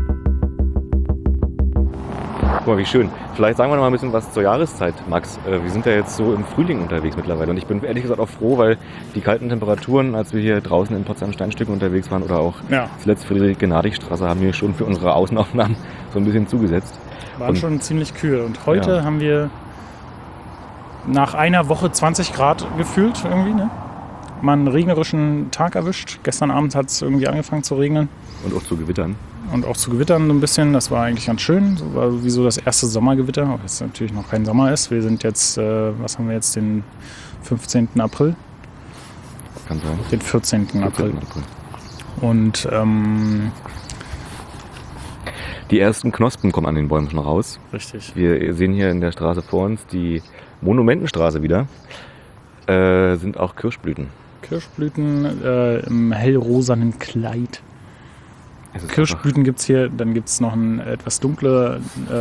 Guck mal, wie schön. Vielleicht sagen wir noch mal ein bisschen was zur Jahreszeit, Max. Wir sind ja jetzt so im Frühling unterwegs mittlerweile. Und ich bin ehrlich gesagt auch froh, weil die kalten Temperaturen, als wir hier draußen in Potsdam-Steinstücken unterwegs waren oder auch zuletzt Friedrich-Genadig-Straße, haben hier schon für unsere Außenaufnahmen so ein bisschen zugesetzt. Waren schon ziemlich kühl. Und heute haben wir nach einer Woche 20 Grad gefühlt irgendwie, ne? Mal einen regnerischen Tag erwischt. Gestern Abend hat es irgendwie angefangen zu regnen. Und auch zu gewittern. Und auch zu gewittern so ein bisschen. Das war eigentlich ganz schön. So war wie so das erste Sommergewitter, auch jetzt natürlich noch kein Sommer ist. Wir sind jetzt, was haben wir jetzt, den 15. April? Kann sein. Den 14. April. Und die ersten Knospen kommen an den Bäumen schon raus. Richtig. Wir sehen hier in der Straße vor uns die Monumentenstraße wieder. Sind auch Kirschblüten. Kirschblüten im hellrosanen Kleid. Kirschblüten gibt es hier, dann gibt es noch ein etwas dunkleres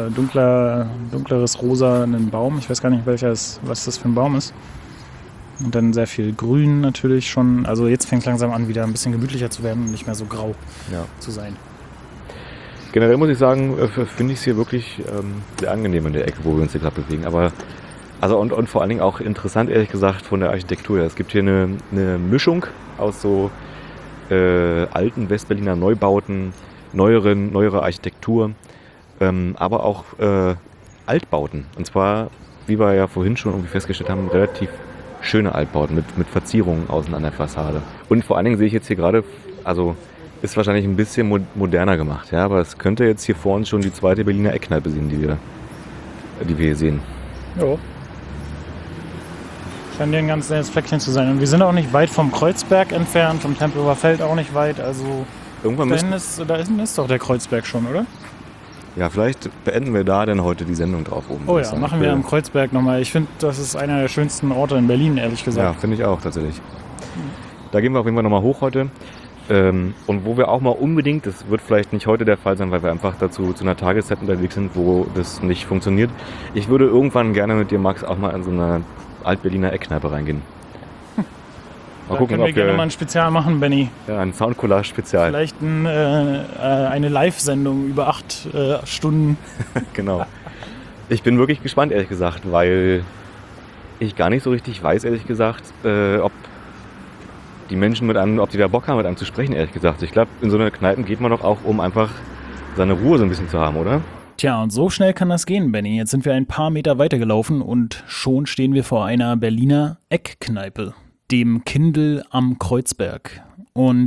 Rosa, einen Baum. Ich weiß gar nicht, was das für ein Baum ist. Und dann sehr viel Grün natürlich schon. Also jetzt fängt es langsam an, wieder ein bisschen gemütlicher zu werden und nicht mehr so grau zu sein. Generell muss ich sagen, finde ich es hier wirklich sehr angenehm in der Ecke, wo wir uns hier gerade bewegen. Aber und vor allen Dingen auch interessant, ehrlich gesagt, von der Architektur her. Es gibt hier eine Mischung aus so alten Westberliner Neubauten, neuere Architektur, aber auch Altbauten. Und zwar, wie wir ja vorhin schon irgendwie festgestellt haben, relativ schöne Altbauten mit Verzierungen außen an der Fassade. Und vor allen Dingen sehe ich jetzt hier gerade, also ist wahrscheinlich ein bisschen moderner gemacht, ja, aber es könnte jetzt hier vor uns schon die zweite Berliner Eckkneipe sehen, die wir hier sehen. Jo. Scheint hier ein ganz nettes Fleckchen zu sein. Und wir sind auch nicht weit vom Kreuzberg entfernt, vom Tempelhofer Feld auch nicht weit. Also da hinten ist doch der Kreuzberg schon, oder? Ja, vielleicht beenden wir da denn heute die Sendung drauf oben. Oh ja, machen wir am Kreuzberg nochmal. Ich finde, das ist einer der schönsten Orte in Berlin, ehrlich gesagt. Ja, finde ich auch tatsächlich. Da gehen wir auf jeden Fall nochmal hoch heute. Und wo wir auch mal unbedingt, das wird vielleicht nicht heute der Fall sein, weil wir einfach dazu zu einer Tageszeit unterwegs sind, wo das nicht funktioniert. Ich würde irgendwann gerne mit dir, Max, auch mal in so eine Alt-Berliner Eckkneipe reingehen. Mal gucken, können wir gerne mal ein Spezial machen, Benni. Ja, ein Soundcollage-Spezial. Vielleicht eine Live-Sendung über 8 Stunden. Genau. Ich bin wirklich gespannt, ehrlich gesagt, weil ich gar nicht so richtig weiß, ehrlich gesagt, ob die Menschen ob die da Bock haben, mit einem zu sprechen, ehrlich gesagt. Ich glaube, in so eine Kneipen geht man doch auch, um einfach seine Ruhe so ein bisschen zu haben, oder? Tja, und so schnell kann das gehen, Benni. Jetzt sind wir ein paar Meter weitergelaufen und schon stehen wir vor einer Berliner Eckkneipe, dem Kindl am Kreuzberg. Und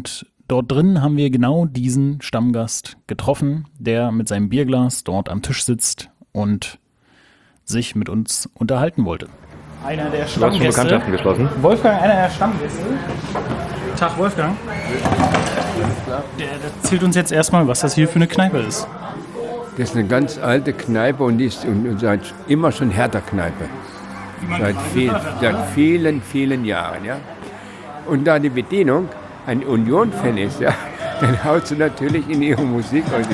dort drin haben wir genau diesen Stammgast getroffen, der mit seinem Bierglas dort am Tisch sitzt und sich mit uns unterhalten wollte. Einer der Du hast schon Stammgäste. Bekanntschaften geschlossen. Wolfgang, einer der Stammgäste. Tag, Wolfgang. Der erzählt uns jetzt erstmal, was das hier für eine Kneipe ist. Das ist eine ganz alte Kneipe und die ist seit immer schon Hertha-Kneipe. Seit vielen, vielen Jahren. Ja? Und da die Bedienung ein Union-Fan ist, ja, dann haut sie natürlich in ihre Musik. Also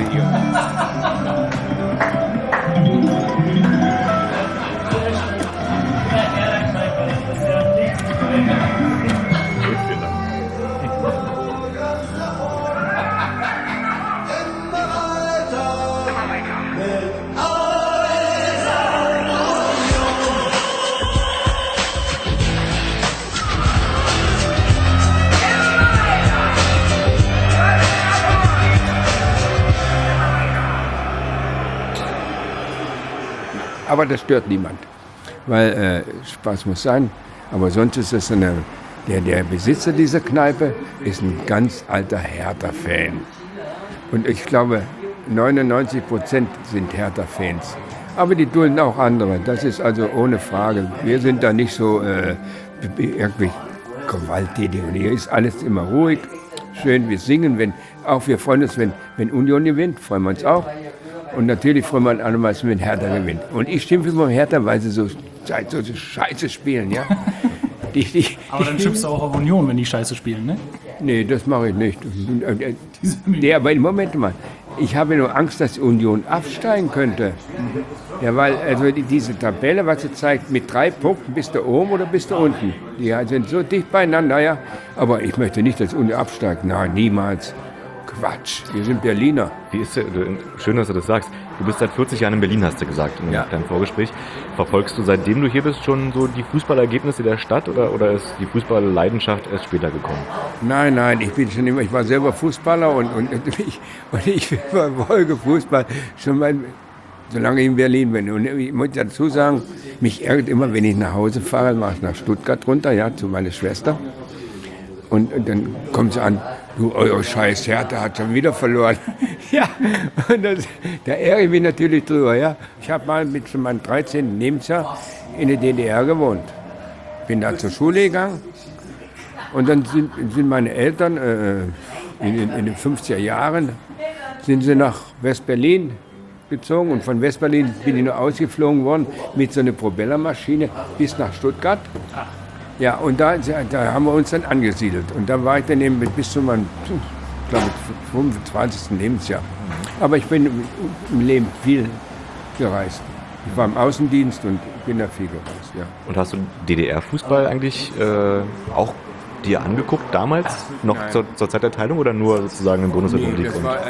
aber das stört niemand, weil Spaß muss sein. Aber sonst ist es der Besitzer dieser Kneipe ist ein ganz alter Hertha-Fan. Und ich glaube, 99% sind Hertha-Fans. Aber die dulden auch andere, das ist also ohne Frage. Wir sind da nicht so irgendwie gewalttätig. Und hier ist alles immer ruhig, schön, wir singen, auch wir freuen uns, wenn Union gewinnt, freuen wir uns auch. Und natürlich freuen wir uns alle mal, wenn Hertha gewinnt. Und ich schimpfe immer Hertha, weil sie so scheiße spielen, ja. Aber dann schimpfst du auch auf Union, wenn die Scheiße spielen, ne? Nee, das mache ich nicht. Nee, aber Moment mal. Ich habe nur Angst, dass Union absteigen könnte. Ja, weil also diese Tabelle, was sie zeigt, mit 3 Punkten bist du oben oder bist du unten. Die sind so dicht beieinander, ja. Aber ich möchte nicht, dass Union absteigt. Nein, niemals. Quatsch, wir sind Berliner. Schön, dass du das sagst. Du bist seit 40 Jahren in Berlin, hast du gesagt in deinem Vorgespräch. Verfolgst du, seitdem du hier bist, schon so die Fußballergebnisse der Stadt oder ist die Fußballleidenschaft erst später gekommen? Nein, ich war selber Fußballer und ich verfolge Fußball schon solange ich in Berlin bin. Und ich muss dazu sagen, mich ärgert immer, wenn ich nach Hause fahre, mache ich nach Stuttgart runter, ja, zu meiner Schwester. Und dann kommt sie an, du, euer scheiß Hertha hat schon wieder verloren. Ja, und da ärgere ich mich natürlich drüber. Ja. Ich habe mal mit meinem 13. Lebensjahr in der DDR gewohnt. Bin da zur Schule gegangen und dann sind meine Eltern in den 50er Jahren sind sie nach West-Berlin gezogen und von West-Berlin bin ich nur ausgeflogen worden mit so einer Propellermaschine bis nach Stuttgart. Ja, und da haben wir uns dann angesiedelt. Und da war ich dann eben bis zu meinem, glaube ich, 25. Lebensjahr. Aber ich bin im Leben viel gereist. Ich war im Außendienst und bin da viel gereist, ja. Und hast du DDR-Fußball eigentlich auch dir angeguckt damals? Noch zur Zeit der Teilung oder nur sozusagen in Bundesrepublik?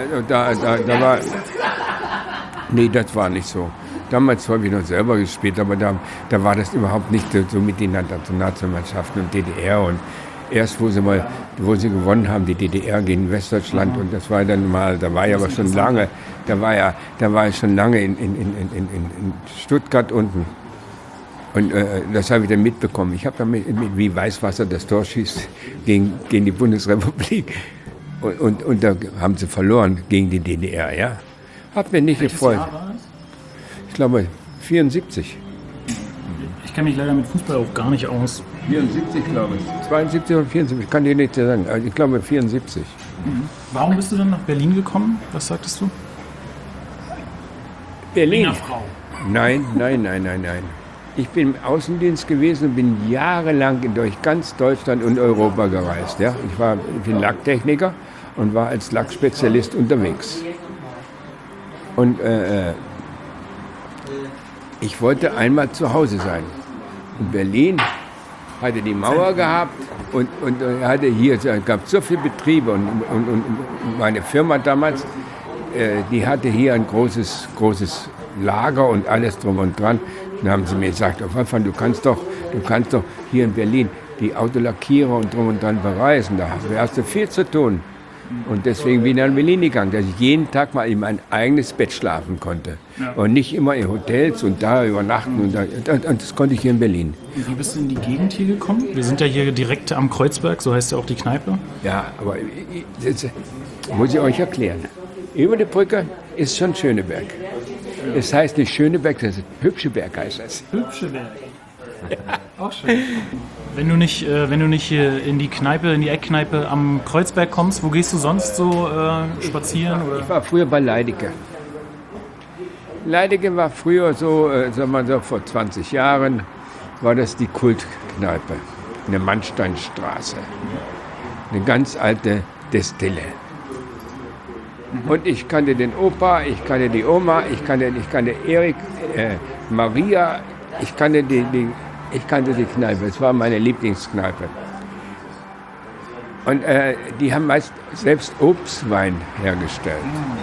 Nee, das war nicht so. Damals habe ich noch selber gespielt, aber da war das überhaupt nicht so mit den Nationalmannschaften und DDR. Und erst, wo sie gewonnen haben, die DDR gegen Westdeutschland, und das war dann mal, da war ich schon lange in Stuttgart unten. Und das habe ich dann mitbekommen. Ich habe dann wie Weißwasser das Tor schießt gegen die Bundesrepublik. Und da haben sie verloren gegen die DDR, ja. Hat mir nicht gefreut. Ich glaube 74. Ich kenne mich leider mit Fußball auch gar nicht aus. 74, glaube ich. 72 oder 74, ich kann dir nicht sagen. Also ich glaube 74. Warum bist du dann nach Berlin gekommen? Was sagtest du? Berlin? Berliner Frau. Nein. Ich bin im Außendienst gewesen und bin jahrelang durch ganz Deutschland und Europa gereist. Ja? Ich bin Lacktechniker und war als Lackspezialist unterwegs. Und ich wollte einmal zu Hause sein. In Berlin hatte die Mauer gehabt und hatte hier, es gab so viele Betriebe und meine Firma damals, die hatte hier ein großes Lager und alles drum und dran. Dann haben sie mir gesagt, auf jeden Fall, du kannst doch hier in Berlin die Autolackierer und drum und dran bereisen, da hast du viel zu tun. Und deswegen bin ich nach Berlin gegangen, dass ich jeden Tag mal in mein eigenes Bett schlafen konnte. Ja. Und nicht immer in Hotels und da übernachten. Und das konnte ich hier in Berlin. Wie bist du in die Gegend hier gekommen? Wir sind ja hier direkt am Kreuzberg, so heißt ja auch die Kneipe. Ja, aber das muss ich euch erklären. Über die Brücke ist schon Schöneberg. Es heißt nicht Schöneberg, das ist Hübscheberg heißt das. Hübscheberg. Ja. Auch schön. Wenn du nicht hier in die Kneipe, in die Eckkneipe am Kreuzberg kommst, wo gehst du sonst so spazieren? Oder? Ich war früher bei Leidige. Leidige war früher so, sagen wir so, vor 20 Jahren war das die Kultkneipe in der Mannsteinstraße. Eine ganz alte Destille. Und ich kannte den Opa, ich kannte die Oma, ich kannte Erik, Maria, ich kannte die Kneipe. Es war meine Lieblingskneipe. Und die haben meist selbst Obstwein hergestellt.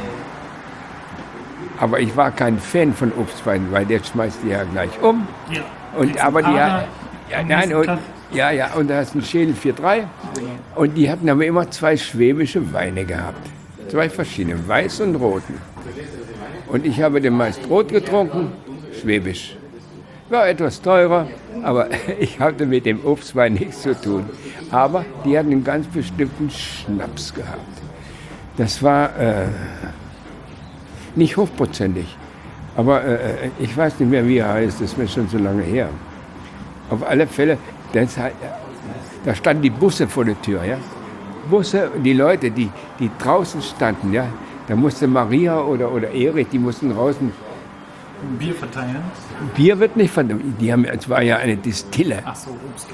Aber ich war kein Fan von Obstwein, weil der schmeißt die ja gleich um. Ja. Und aber die und da ist ein Schädel 4,3. Und die hatten aber immer 2 schwäbische Weine gehabt. 2 verschiedene, weiß und roten. Und ich habe den meist rot getrunken, schwäbisch. War etwas teurer, aber ich hatte mit dem Obstwein nichts zu tun. Aber die hatten einen ganz bestimmten Schnaps gehabt. Das war nicht hochprozentig, aber ich weiß nicht mehr, wie er heißt, das ist mir schon so lange her. Auf alle Fälle, da standen die Busse vor der Tür, ja. Busse, die Leute, die draußen standen, ja. Da musste Maria oder Erik, die mussten draußen Bier verteilen? Bier wird nicht verteilt. Es war ja eine Destille. Ach so, Obst.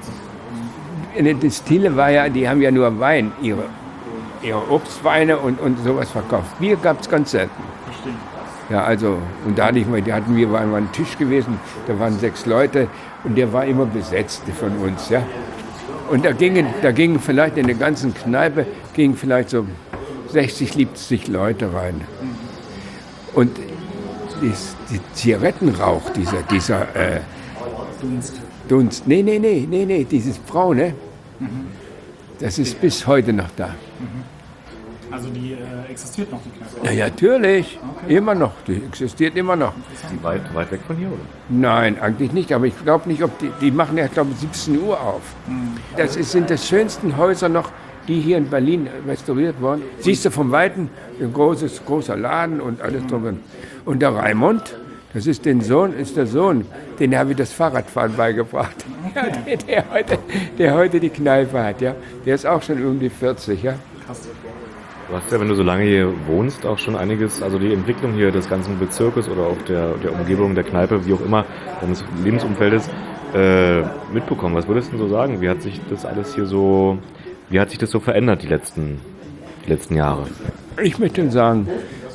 Eine Destille war ja, die haben ja nur Wein, ihre Obstweine und sowas verkauft. Bier gab es ganz selten. Verstehe. Ja, also, und da war ein Tisch gewesen, da waren 6 Leute und der war immer besetzt von uns, ja. Und da gingen vielleicht in der ganzen Kneipe, gingen vielleicht so 60, 70 Leute rein. Und die Zigarettenrauch, dieser Dunst, nee, dieses Braune, das ist bis heute noch da. Also die existiert noch, die Kneipe? Ja, natürlich, okay. Immer noch, die existiert immer noch. Ist die weit weg von hier, oder? Nein, eigentlich nicht, aber ich glaube nicht, ob die machen ja, glaube ich, 17 Uhr auf. Das sind die schönsten Häuser noch, die hier in Berlin restauriert wurden. Siehst du vom Weiten, ein großer Laden und alles drum. Und der Raimund, das ist der Sohn, den habe ich das Fahrradfahren beigebracht. Okay. Der heute die Kneipe hat, ja. Der ist auch schon um die 40, ja. Krass. Du hast ja, wenn du so lange hier wohnst, auch schon einiges, also die Entwicklung hier des ganzen Bezirkes oder auch der Umgebung, der Kneipe, wie auch immer, deines Lebensumfeldes, mitbekommen. Was würdest du denn so sagen? Wie hat sich das so verändert, die letzten Jahre? Ich möchte sagen,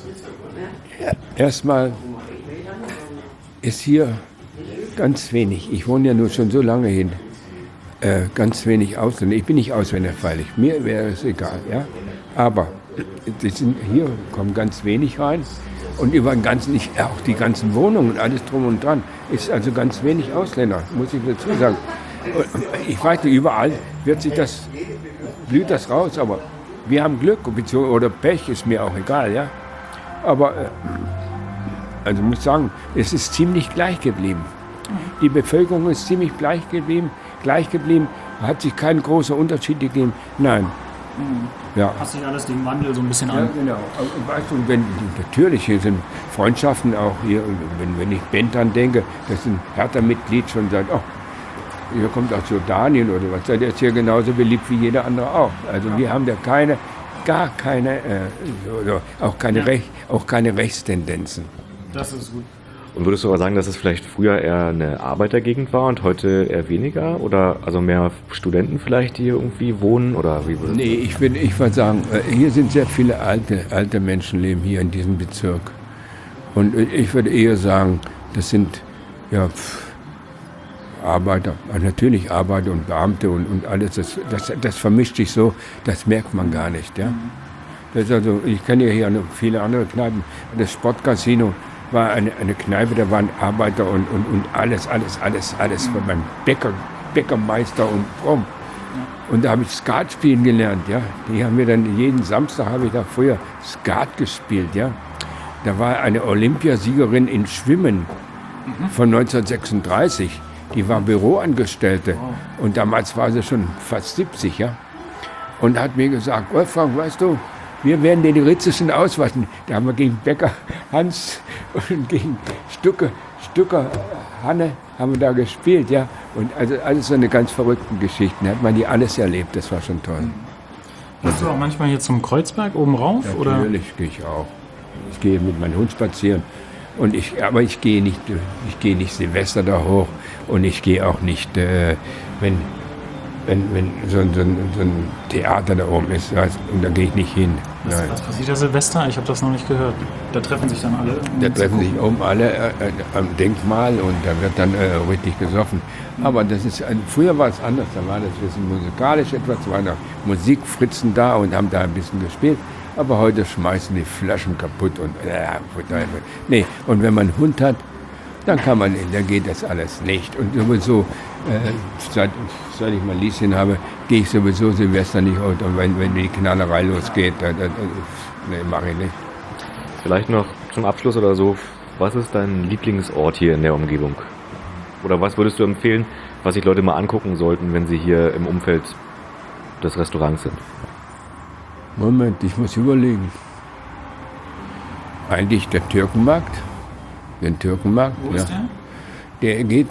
erstmal ist hier ganz wenig, ich wohne ja nur schon so lange hin, ganz wenig Ausländer. Ich bin nicht Ausländer, freilich, mir wäre es egal, ja. Aber hier kommen ganz wenig rein und über den ganzen, auch die ganzen Wohnungen und alles drum und dran, ist also ganz wenig Ausländer, muss ich dazu sagen. Ich weiß nicht, überall blüht das raus, aber wir haben Glück oder Pech, ist mir auch egal, ja. Aber also muss ich sagen, es ist ziemlich gleich geblieben. Die Bevölkerung ist ziemlich gleich geblieben, hat sich kein großer Unterschied gegeben, nein. Ja. Passt sich alles dem Wandel so ein bisschen an? Ja, genau. Weißt du, natürlich hier sind Freundschaften auch hier, wenn ich Bentan denke, das ist ein Hertha-Mitglied schon seit, hier kommt auch Jordanien oder was, der ist hier genauso beliebt wie jeder andere auch. Also wir haben da gar keine, auch keine Rechtstendenzen. Das ist gut. Und würdest du aber sagen, dass es vielleicht früher eher eine Arbeitergegend war und heute eher weniger? Oder also mehr Studenten vielleicht, die hier irgendwie wohnen? Oder wie würdest du? Nee, ich würde sagen, hier sind sehr viele alte Menschen leben hier in diesem Bezirk. Und ich würde eher sagen, das sind Arbeiter, natürlich Arbeiter und Beamte und alles. Das vermischt sich so, das merkt man gar nicht. Ja? Das ist also, ich kenne ja hier noch viele andere Kneipen. Das Sportcasino war eine Kneipe, da waren Arbeiter und alles. Von meinem Bäckermeister und Brom. Und da habe ich Skat spielen gelernt, ja. Die haben wir dann, jeden Samstag habe ich da früher Skat gespielt, ja. Da war eine Olympiasiegerin in Schwimmen von 1936. Die war Büroangestellte und damals war sie schon fast 70, ja. Und hat mir gesagt, Wolfgang, weißt du, wir werden den Ritzischen auswaschen. Da haben wir gegen Bäcker Hans und gegen Stucker Hanne haben wir da gespielt, ja. Und also alles so eine ganz verrückten Geschichten. Da hat man die alles erlebt, das war schon toll. Gehst du auch manchmal hier zum Kreuzberg oben rauf? Ja, oder? natürlich gehe ich auch. Ich gehe mit meinem Hund spazieren. Aber ich gehe nicht Silvester da hoch und ich gehe auch nicht, wenn so ein Theater da oben ist, und da gehe ich nicht hin. Was passiert da Silvester? Ich habe das noch nicht gehört. Da treffen sich dann alle? Da treffen sich oben alle am Denkmal und da wird dann richtig gesoffen. Aber das ist, früher war es anders, da war das ein bisschen musikalisch etwas, da waren noch Musikfritzen da und haben da ein bisschen gespielt. Aber heute schmeißen die Flaschen kaputt und nee. Und wenn man einen Hund hat, dann geht das alles nicht. Und sowieso, seit ich mal Lieschen habe, gehe ich sowieso Silvester nicht aus. Und wenn die Knallerei losgeht, nee, mache ich nicht. Vielleicht noch zum Abschluss oder so, was ist dein Lieblingsort hier in der Umgebung? Oder was würdest du empfehlen, was sich Leute mal angucken sollten, wenn sie hier im Umfeld des Restaurants sind? Moment, ich muss überlegen. Eigentlich der Türkenmarkt. Den Türkenmarkt, Wo ist der? Der geht.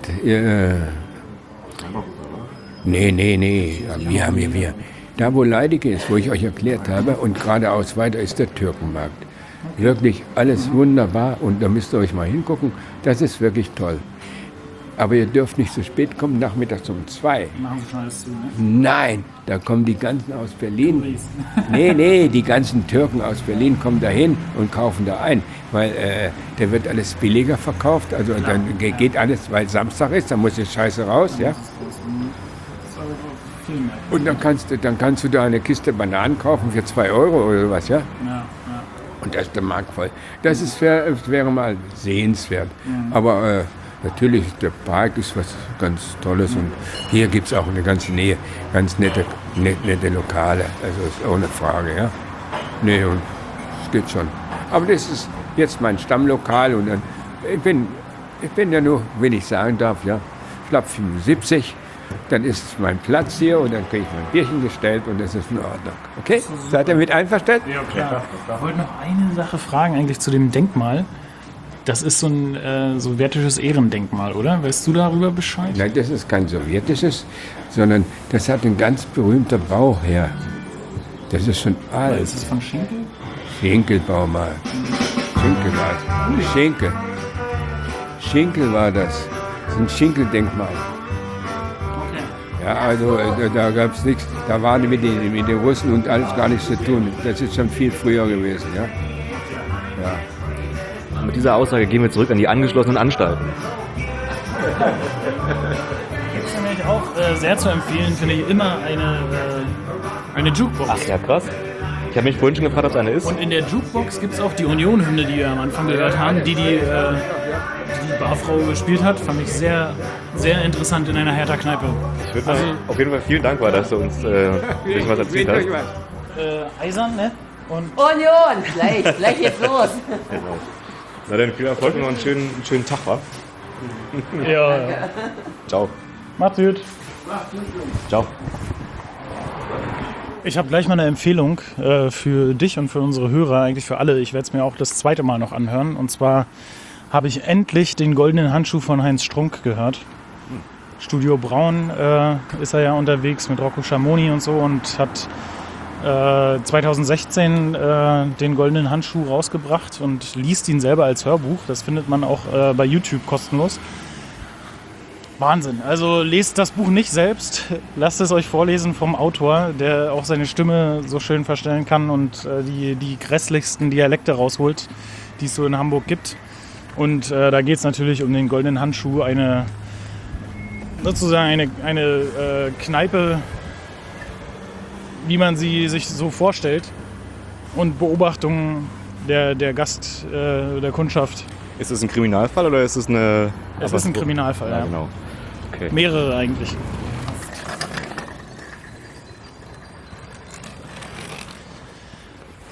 Nee. Wir. Da, wo Leidige ist, wo ich euch erklärt habe, und geradeaus weiter ist der Türkenmarkt. Wirklich alles wunderbar und da müsst ihr euch mal hingucken. Das ist wirklich toll. Aber ihr dürft nicht zu spät kommen, nachmittags um 2. Machen Sie schon alles zu, ne? Nein, da kommen die ganzen aus Berlin. Nee, die ganzen Türken aus Berlin kommen da hin und kaufen da ein. Weil da wird alles billiger verkauft. Also dann geht alles, weil Samstag ist, dann muss die Scheiße raus, ja. Und dann kannst du da eine Kiste Bananen kaufen für 2 Euro oder was, ja? Ja. Und da ist der Markt voll. Das wäre mal sehenswert. Aber natürlich, der Park ist was ganz Tolles und hier gibt es auch in der ganzen Nähe ganz nette Lokale. Also ist ohne Frage, ja. Nee, und es geht schon. Aber das ist jetzt mein Stammlokal und dann, ich bin ja nur, wenn ich sagen darf, ja, schlapp 75. Dann ist mein Platz hier und dann kriege ich mein Bierchen gestellt und das ist in Ordnung. Okay? Seid ihr mit einverstanden? Ja, klar. Ich wollte noch eine Sache fragen eigentlich zu dem Denkmal. Das ist so ein sowjetisches Ehrendenkmal, oder? Weißt du darüber Bescheid? Nein, das ist kein sowjetisches, sondern das hat ein ganz berühmter Bauherr. Das ist schon alt. Ist das von Schinkel? Schinkelbaumarkt. Schinkel war das. Das ist ein Schinkeldenkmal. Ja, also da gab es nichts. Da waren mit den Russen und alles gar nichts zu tun. Das ist schon viel früher gewesen, ja. Mit dieser Aussage gehen wir zurück an die angeschlossenen Anstalten. Jetzt ist nämlich auch sehr zu empfehlen, finde ich, immer eine Jukebox. Ach ja, krass. Ich habe mich vorhin schon gefragt, ob es eine ist. Und in der Jukebox gibt es auch die Union-Hymne, die wir am Anfang gehört haben, die Barfrau gespielt hat. Fand ich sehr, sehr interessant in einer Hertha-Kneipe. Ich würde auf jeden Fall vielen Dank, dass du uns was erzählt hast. Eisern, ne? Und Union, gleich geht's los. Genau. Na dann viel Erfolg und noch einen schönen Tag, wa? ja. Ciao. Macht's gut. Ciao. Ich habe gleich mal eine Empfehlung für dich und für unsere Hörer, eigentlich für alle. Ich werde es mir auch das zweite Mal noch anhören. Und zwar habe ich endlich den goldenen Handschuh von Heinz Strunk gehört. Studio Braun ist er ja unterwegs mit Rocco Schamoni und so und hat 2016 den goldenen Handschuh rausgebracht und liest ihn selber als Hörbuch. Das findet man auch bei YouTube kostenlos. Wahnsinn. Also lest das Buch nicht selbst. Lasst es euch vorlesen vom Autor, der auch seine Stimme so schön verstellen kann und die grässlichsten Dialekte rausholt, die es so in Hamburg gibt. Und da geht es natürlich um den goldenen Handschuh, eine Kneipe, wie man sie sich so vorstellt, und Beobachtungen der Kundschaft. Ist es ein Kriminalfall oder ist es eine... Es ist ein Kriminalfall, ja. Genau. Okay. Mehrere eigentlich.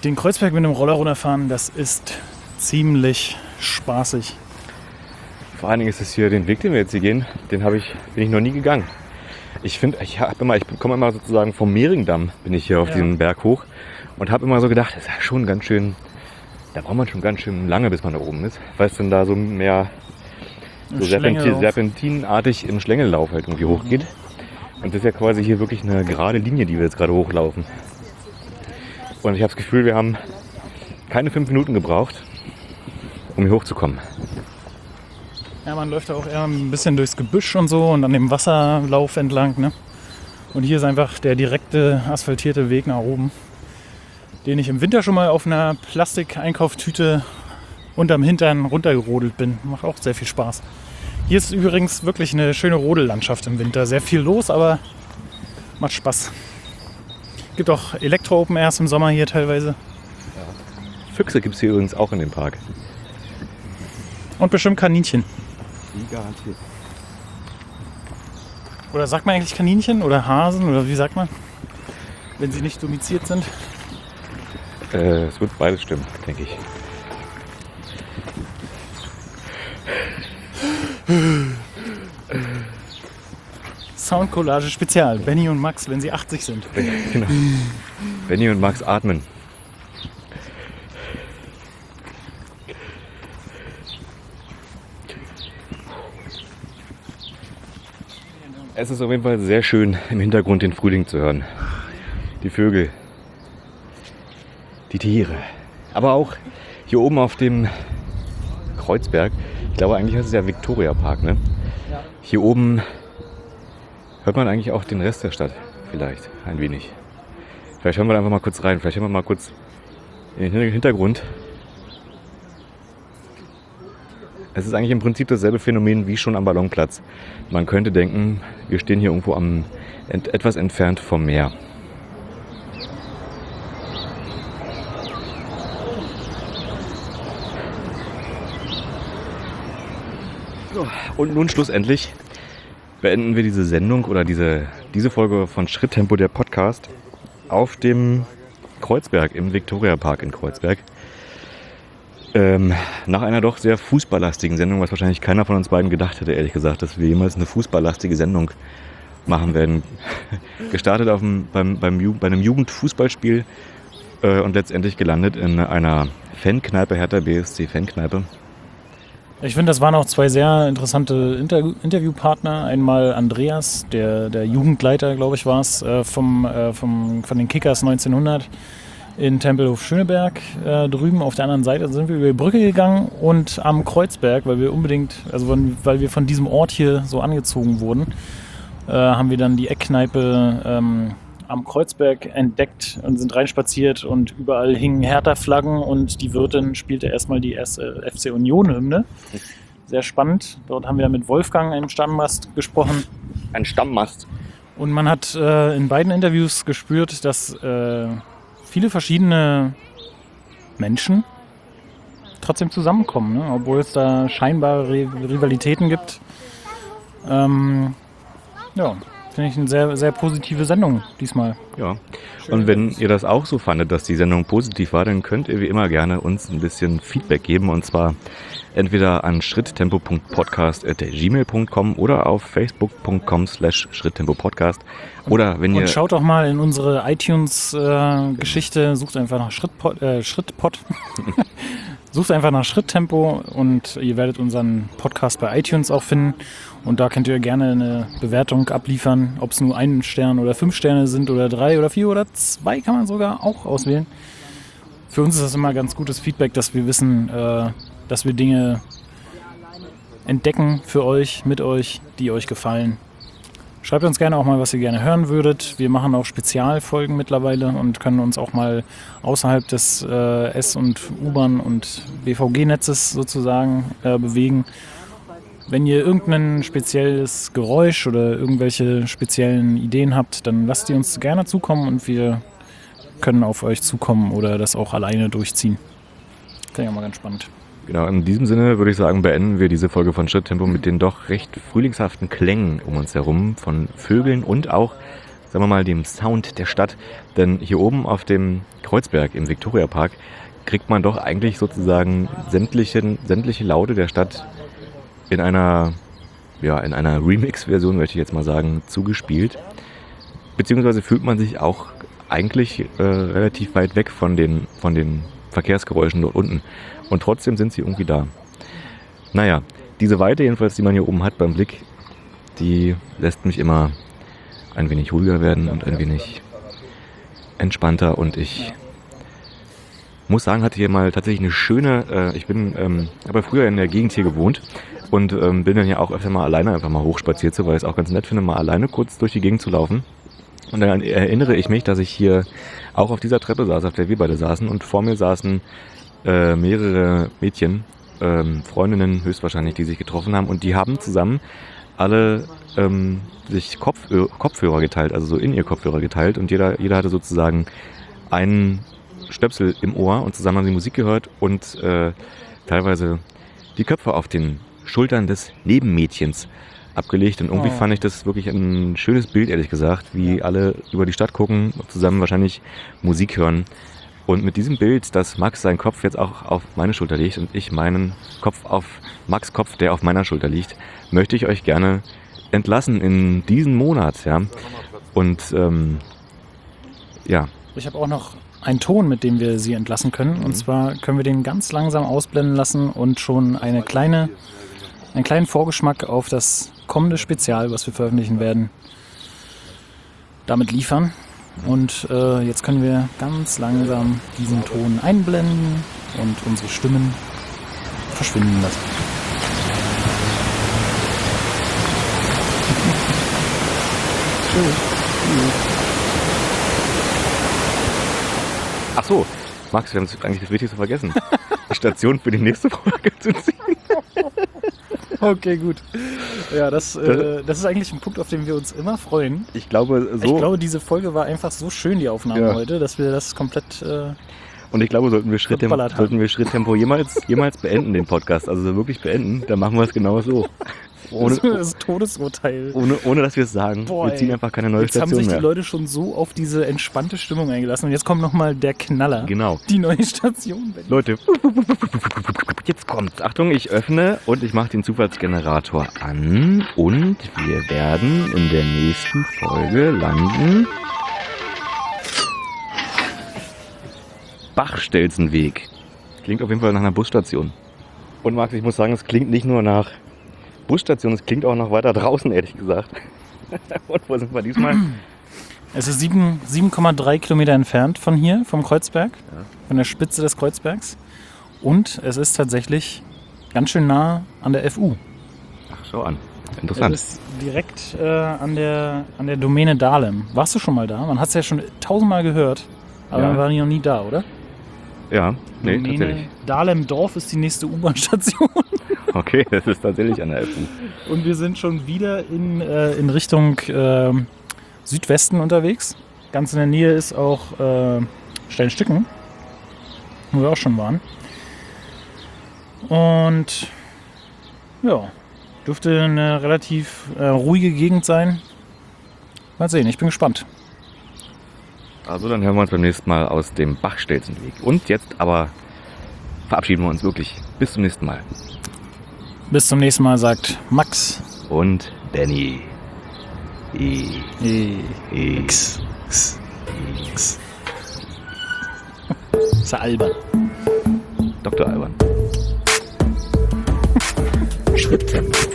den Kreuzberg mit dem Roller runterfahren, das ist ziemlich spaßig. Vor allen Dingen ist es hier, den Weg, den wir jetzt hier gehen, bin ich noch nie gegangen. Ich komme immer sozusagen vom Mehringdamm, bin ich hier auf diesen Berg hoch und habe immer so gedacht, das ist ja schon ganz schön, da braucht man schon ganz schön lange, bis man da oben ist, weil es dann da so mehr so serpentinartig im Schlängellauf halt irgendwie hochgeht. Und das ist ja quasi hier wirklich eine gerade Linie, die wir jetzt gerade hochlaufen. Und ich habe das Gefühl, wir haben keine 5 Minuten gebraucht, um hier hochzukommen. Ja, man läuft da auch eher ein bisschen durchs Gebüsch und so und an dem Wasserlauf entlang. Ne? Und hier ist einfach der direkte asphaltierte Weg nach oben, den ich im Winter schon mal auf einer Plastikeinkaufstüte unterm Hintern runtergerodelt bin. Macht auch sehr viel Spaß. Hier ist übrigens wirklich eine schöne Rodellandschaft im Winter. Sehr viel los, aber macht Spaß. Gibt auch Elektro-Open Airs im Sommer hier teilweise. Ja. Füchse gibt es hier übrigens auch in dem Park. Und bestimmt Kaninchen. Wie garantiert. Oder sagt man eigentlich Kaninchen oder Hasen oder wie sagt man? Wenn sie nicht domiziert sind. Es wird beides stimmen, denke ich. Soundcollage Spezial. Benny und Max, wenn sie 80 sind. Genau. Benny und Max atmen. Es ist auf jeden Fall sehr schön, im Hintergrund den Frühling zu hören. Die Vögel, die Tiere. Aber auch hier oben auf dem Kreuzberg, ich glaube eigentlich heißt es ja Viktoriapark, ne? Ja. Hier oben hört man eigentlich auch den Rest der Stadt, vielleicht ein wenig. Vielleicht hören wir da einfach mal kurz rein, vielleicht hören wir mal kurz in den Hintergrund. Es ist eigentlich im Prinzip dasselbe Phänomen wie schon am Ballonplatz. Man könnte denken, wir stehen hier irgendwo etwas entfernt vom Meer. So, und nun schlussendlich beenden wir diese Sendung oder diese Folge von Schritttempo, der Podcast, auf dem Kreuzberg, im Viktoriapark in Kreuzberg. Nach einer doch sehr fußballlastigen Sendung, was wahrscheinlich keiner von uns beiden gedacht hätte, ehrlich gesagt, dass wir jemals eine fußballlastige Sendung machen werden. Gestartet bei einem Jugendfußballspiel und letztendlich gelandet in einer Fankneipe, Hertha BSC Fankneipe. Ich finde, das waren auch zwei sehr interessante Interviewpartner. Einmal Andreas, der Jugendleiter, glaube ich, war es, von den Kickers 1900 in Tempelhof Schöneberg drüben. Auf der anderen Seite sind wir über die Brücke gegangen und am Kreuzberg, weil wir von diesem Ort hier so angezogen wurden, haben wir dann die Eckkneipe am Kreuzberg entdeckt und sind reinspaziert und überall hingen Hertha-Flaggen und die Wirtin spielte erstmal die erste FC Union-Hymne. Sehr spannend. Dort haben wir mit Wolfgang, einem Stammmast, gesprochen. Ein Stammmast. Und man hat in beiden Interviews gespürt, dass viele verschiedene Menschen trotzdem zusammenkommen, ne? Obwohl es da scheinbare Rivalitäten gibt. Finde ich eine sehr, sehr positive Sendung diesmal. Ja, und wenn ihr das auch so fandet, dass die Sendung positiv war, dann könnt ihr wie immer gerne uns ein bisschen Feedback geben, und zwar entweder an schritttempo.podcast@gmail.com oder auf facebook.com/schritttempopodcast. Oder wenn ihr... Und schaut doch mal in unsere iTunes-Geschichte, sucht einfach nach Schrittpod. Sucht einfach nach Schritttempo und ihr werdet unseren Podcast bei iTunes auch finden. Und da könnt ihr gerne eine Bewertung abliefern, ob es nur 1 Stern oder 5 Sterne sind oder 3 oder 4 oder 2 kann man sogar auch auswählen. Für uns ist das immer ganz gutes Feedback, dass wir wissen, dass wir Dinge entdecken für euch, mit euch, die euch gefallen. Schreibt uns gerne auch mal, was ihr gerne hören würdet. Wir machen auch Spezialfolgen mittlerweile und können uns auch mal außerhalb des S- und U-Bahn- und BVG-Netzes sozusagen bewegen. Wenn ihr irgendein spezielles Geräusch oder irgendwelche speziellen Ideen habt, dann lasst die uns gerne zukommen und wir können auf euch zukommen oder das auch alleine durchziehen. Finde ich auch mal ganz spannend. Genau, in diesem Sinne würde ich sagen, beenden wir diese Folge von Schritttempo mit den doch recht frühlingshaften Klängen um uns herum von Vögeln und auch sagen wir mal, dem Sound der Stadt. Denn hier oben auf dem Kreuzberg im Viktoriapark kriegt man doch eigentlich sozusagen sämtliche Laute der Stadt in einer Remix-Version, möchte ich jetzt mal sagen, zugespielt. Beziehungsweise fühlt man sich auch eigentlich relativ weit weg von den Verkehrsgeräuschen dort unten. Und trotzdem sind sie irgendwie da. Naja, diese Weite jedenfalls, die man hier oben hat beim Blick, die lässt mich immer ein wenig ruhiger werden und ein wenig entspannter. Und ich muss sagen, hatte hier mal tatsächlich eine schöne, habe früher in der Gegend hier gewohnt und bin dann ja auch öfter mal alleine einfach mal hochspaziert, weil ich es auch ganz nett finde, mal alleine kurz durch die Gegend zu laufen. Und dann erinnere ich mich, dass ich hier auch auf dieser Treppe saß, auf der wir beide saßen, und vor mir saßen mehrere Mädchen, Freundinnen höchstwahrscheinlich, die sich getroffen haben, und die haben zusammen alle sich Kopfhörer geteilt, also so in ihr Kopfhörer geteilt, und jeder hatte sozusagen einen Stöpsel im Ohr und zusammen haben sie Musik gehört und teilweise die Köpfe auf den Schultern des Nebenmädchens abgelegt. Und irgendwie fand ich das wirklich ein schönes Bild, ehrlich gesagt, wie alle über die Stadt gucken und zusammen wahrscheinlich Musik hören. Und mit diesem Bild, dass Max seinen Kopf jetzt auch auf meine Schulter legt und ich meinen Kopf auf Max' Kopf, der auf meiner Schulter liegt, möchte ich euch gerne entlassen in diesen Monat. Ja? Und ja. Ich habe auch noch einen Ton, mit dem wir sie entlassen können. Und zwar können wir den ganz langsam ausblenden lassen und schon einen kleinen Vorgeschmack auf das kommende Spezial, was wir veröffentlichen werden, damit liefern. Und jetzt können wir ganz langsam diesen Ton einblenden und unsere Stimmen verschwinden lassen. Ach so, Max, wir haben eigentlich das Wichtigste vergessen. Die Station für die nächste Folge zu ziehen. Okay, gut. Ja, das ist eigentlich ein Punkt, auf den wir uns immer freuen. Ich glaube, diese Folge war einfach so schön, die Aufnahme heute, dass wir das komplett... und ich glaube, sollten wir Schritttempo jemals beenden, den Podcast, also so wirklich beenden, dann machen wir es genau so. Das Todesurteil. Ohne dass wir es sagen. Boah, wir ziehen einfach keine neue Station mehr. Jetzt haben sich die Leute schon so auf diese entspannte Stimmung eingelassen. Und jetzt kommt nochmal der Knaller. Genau. Die neue Station. Leute, jetzt kommt's. Achtung, ich öffne und ich mache den Zufallsgenerator an. Und wir werden in der nächsten Folge landen. Bachstelzenweg. Klingt auf jeden Fall nach einer Busstation. Und Max, ich muss sagen, es klingt nicht nur nach Busstation, es klingt auch noch weiter draußen, ehrlich gesagt. Und wo sind wir diesmal? Es ist 7,3 Kilometer entfernt von hier, vom Kreuzberg, von der Spitze des Kreuzbergs. Und es ist tatsächlich ganz schön nah an der FU. Ach, schau an. Interessant. Es ist direkt an der Domäne Dahlem. Warst du schon mal da? Man hat es ja schon 1000-mal gehört, aber man war noch nie da, oder? Ja, nee, Domäne tatsächlich. Dahlem-Dorf ist die nächste U-Bahn-Station. Okay, das ist tatsächlich an der FU. Und wir sind schon wieder in Richtung Südwesten unterwegs. Ganz in der Nähe ist auch Steinstücken, wo wir auch schon waren. Und ja, dürfte eine relativ ruhige Gegend sein. Mal sehen, ich bin gespannt. Also dann hören wir uns beim nächsten Mal aus dem Bachstelzenweg. Und jetzt aber verabschieden wir uns wirklich. Bis zum nächsten Mal. Bis zum nächsten Mal, sagt Max. Und Benny. X. Ist ja albern. Dr. Alban. Schritttempo.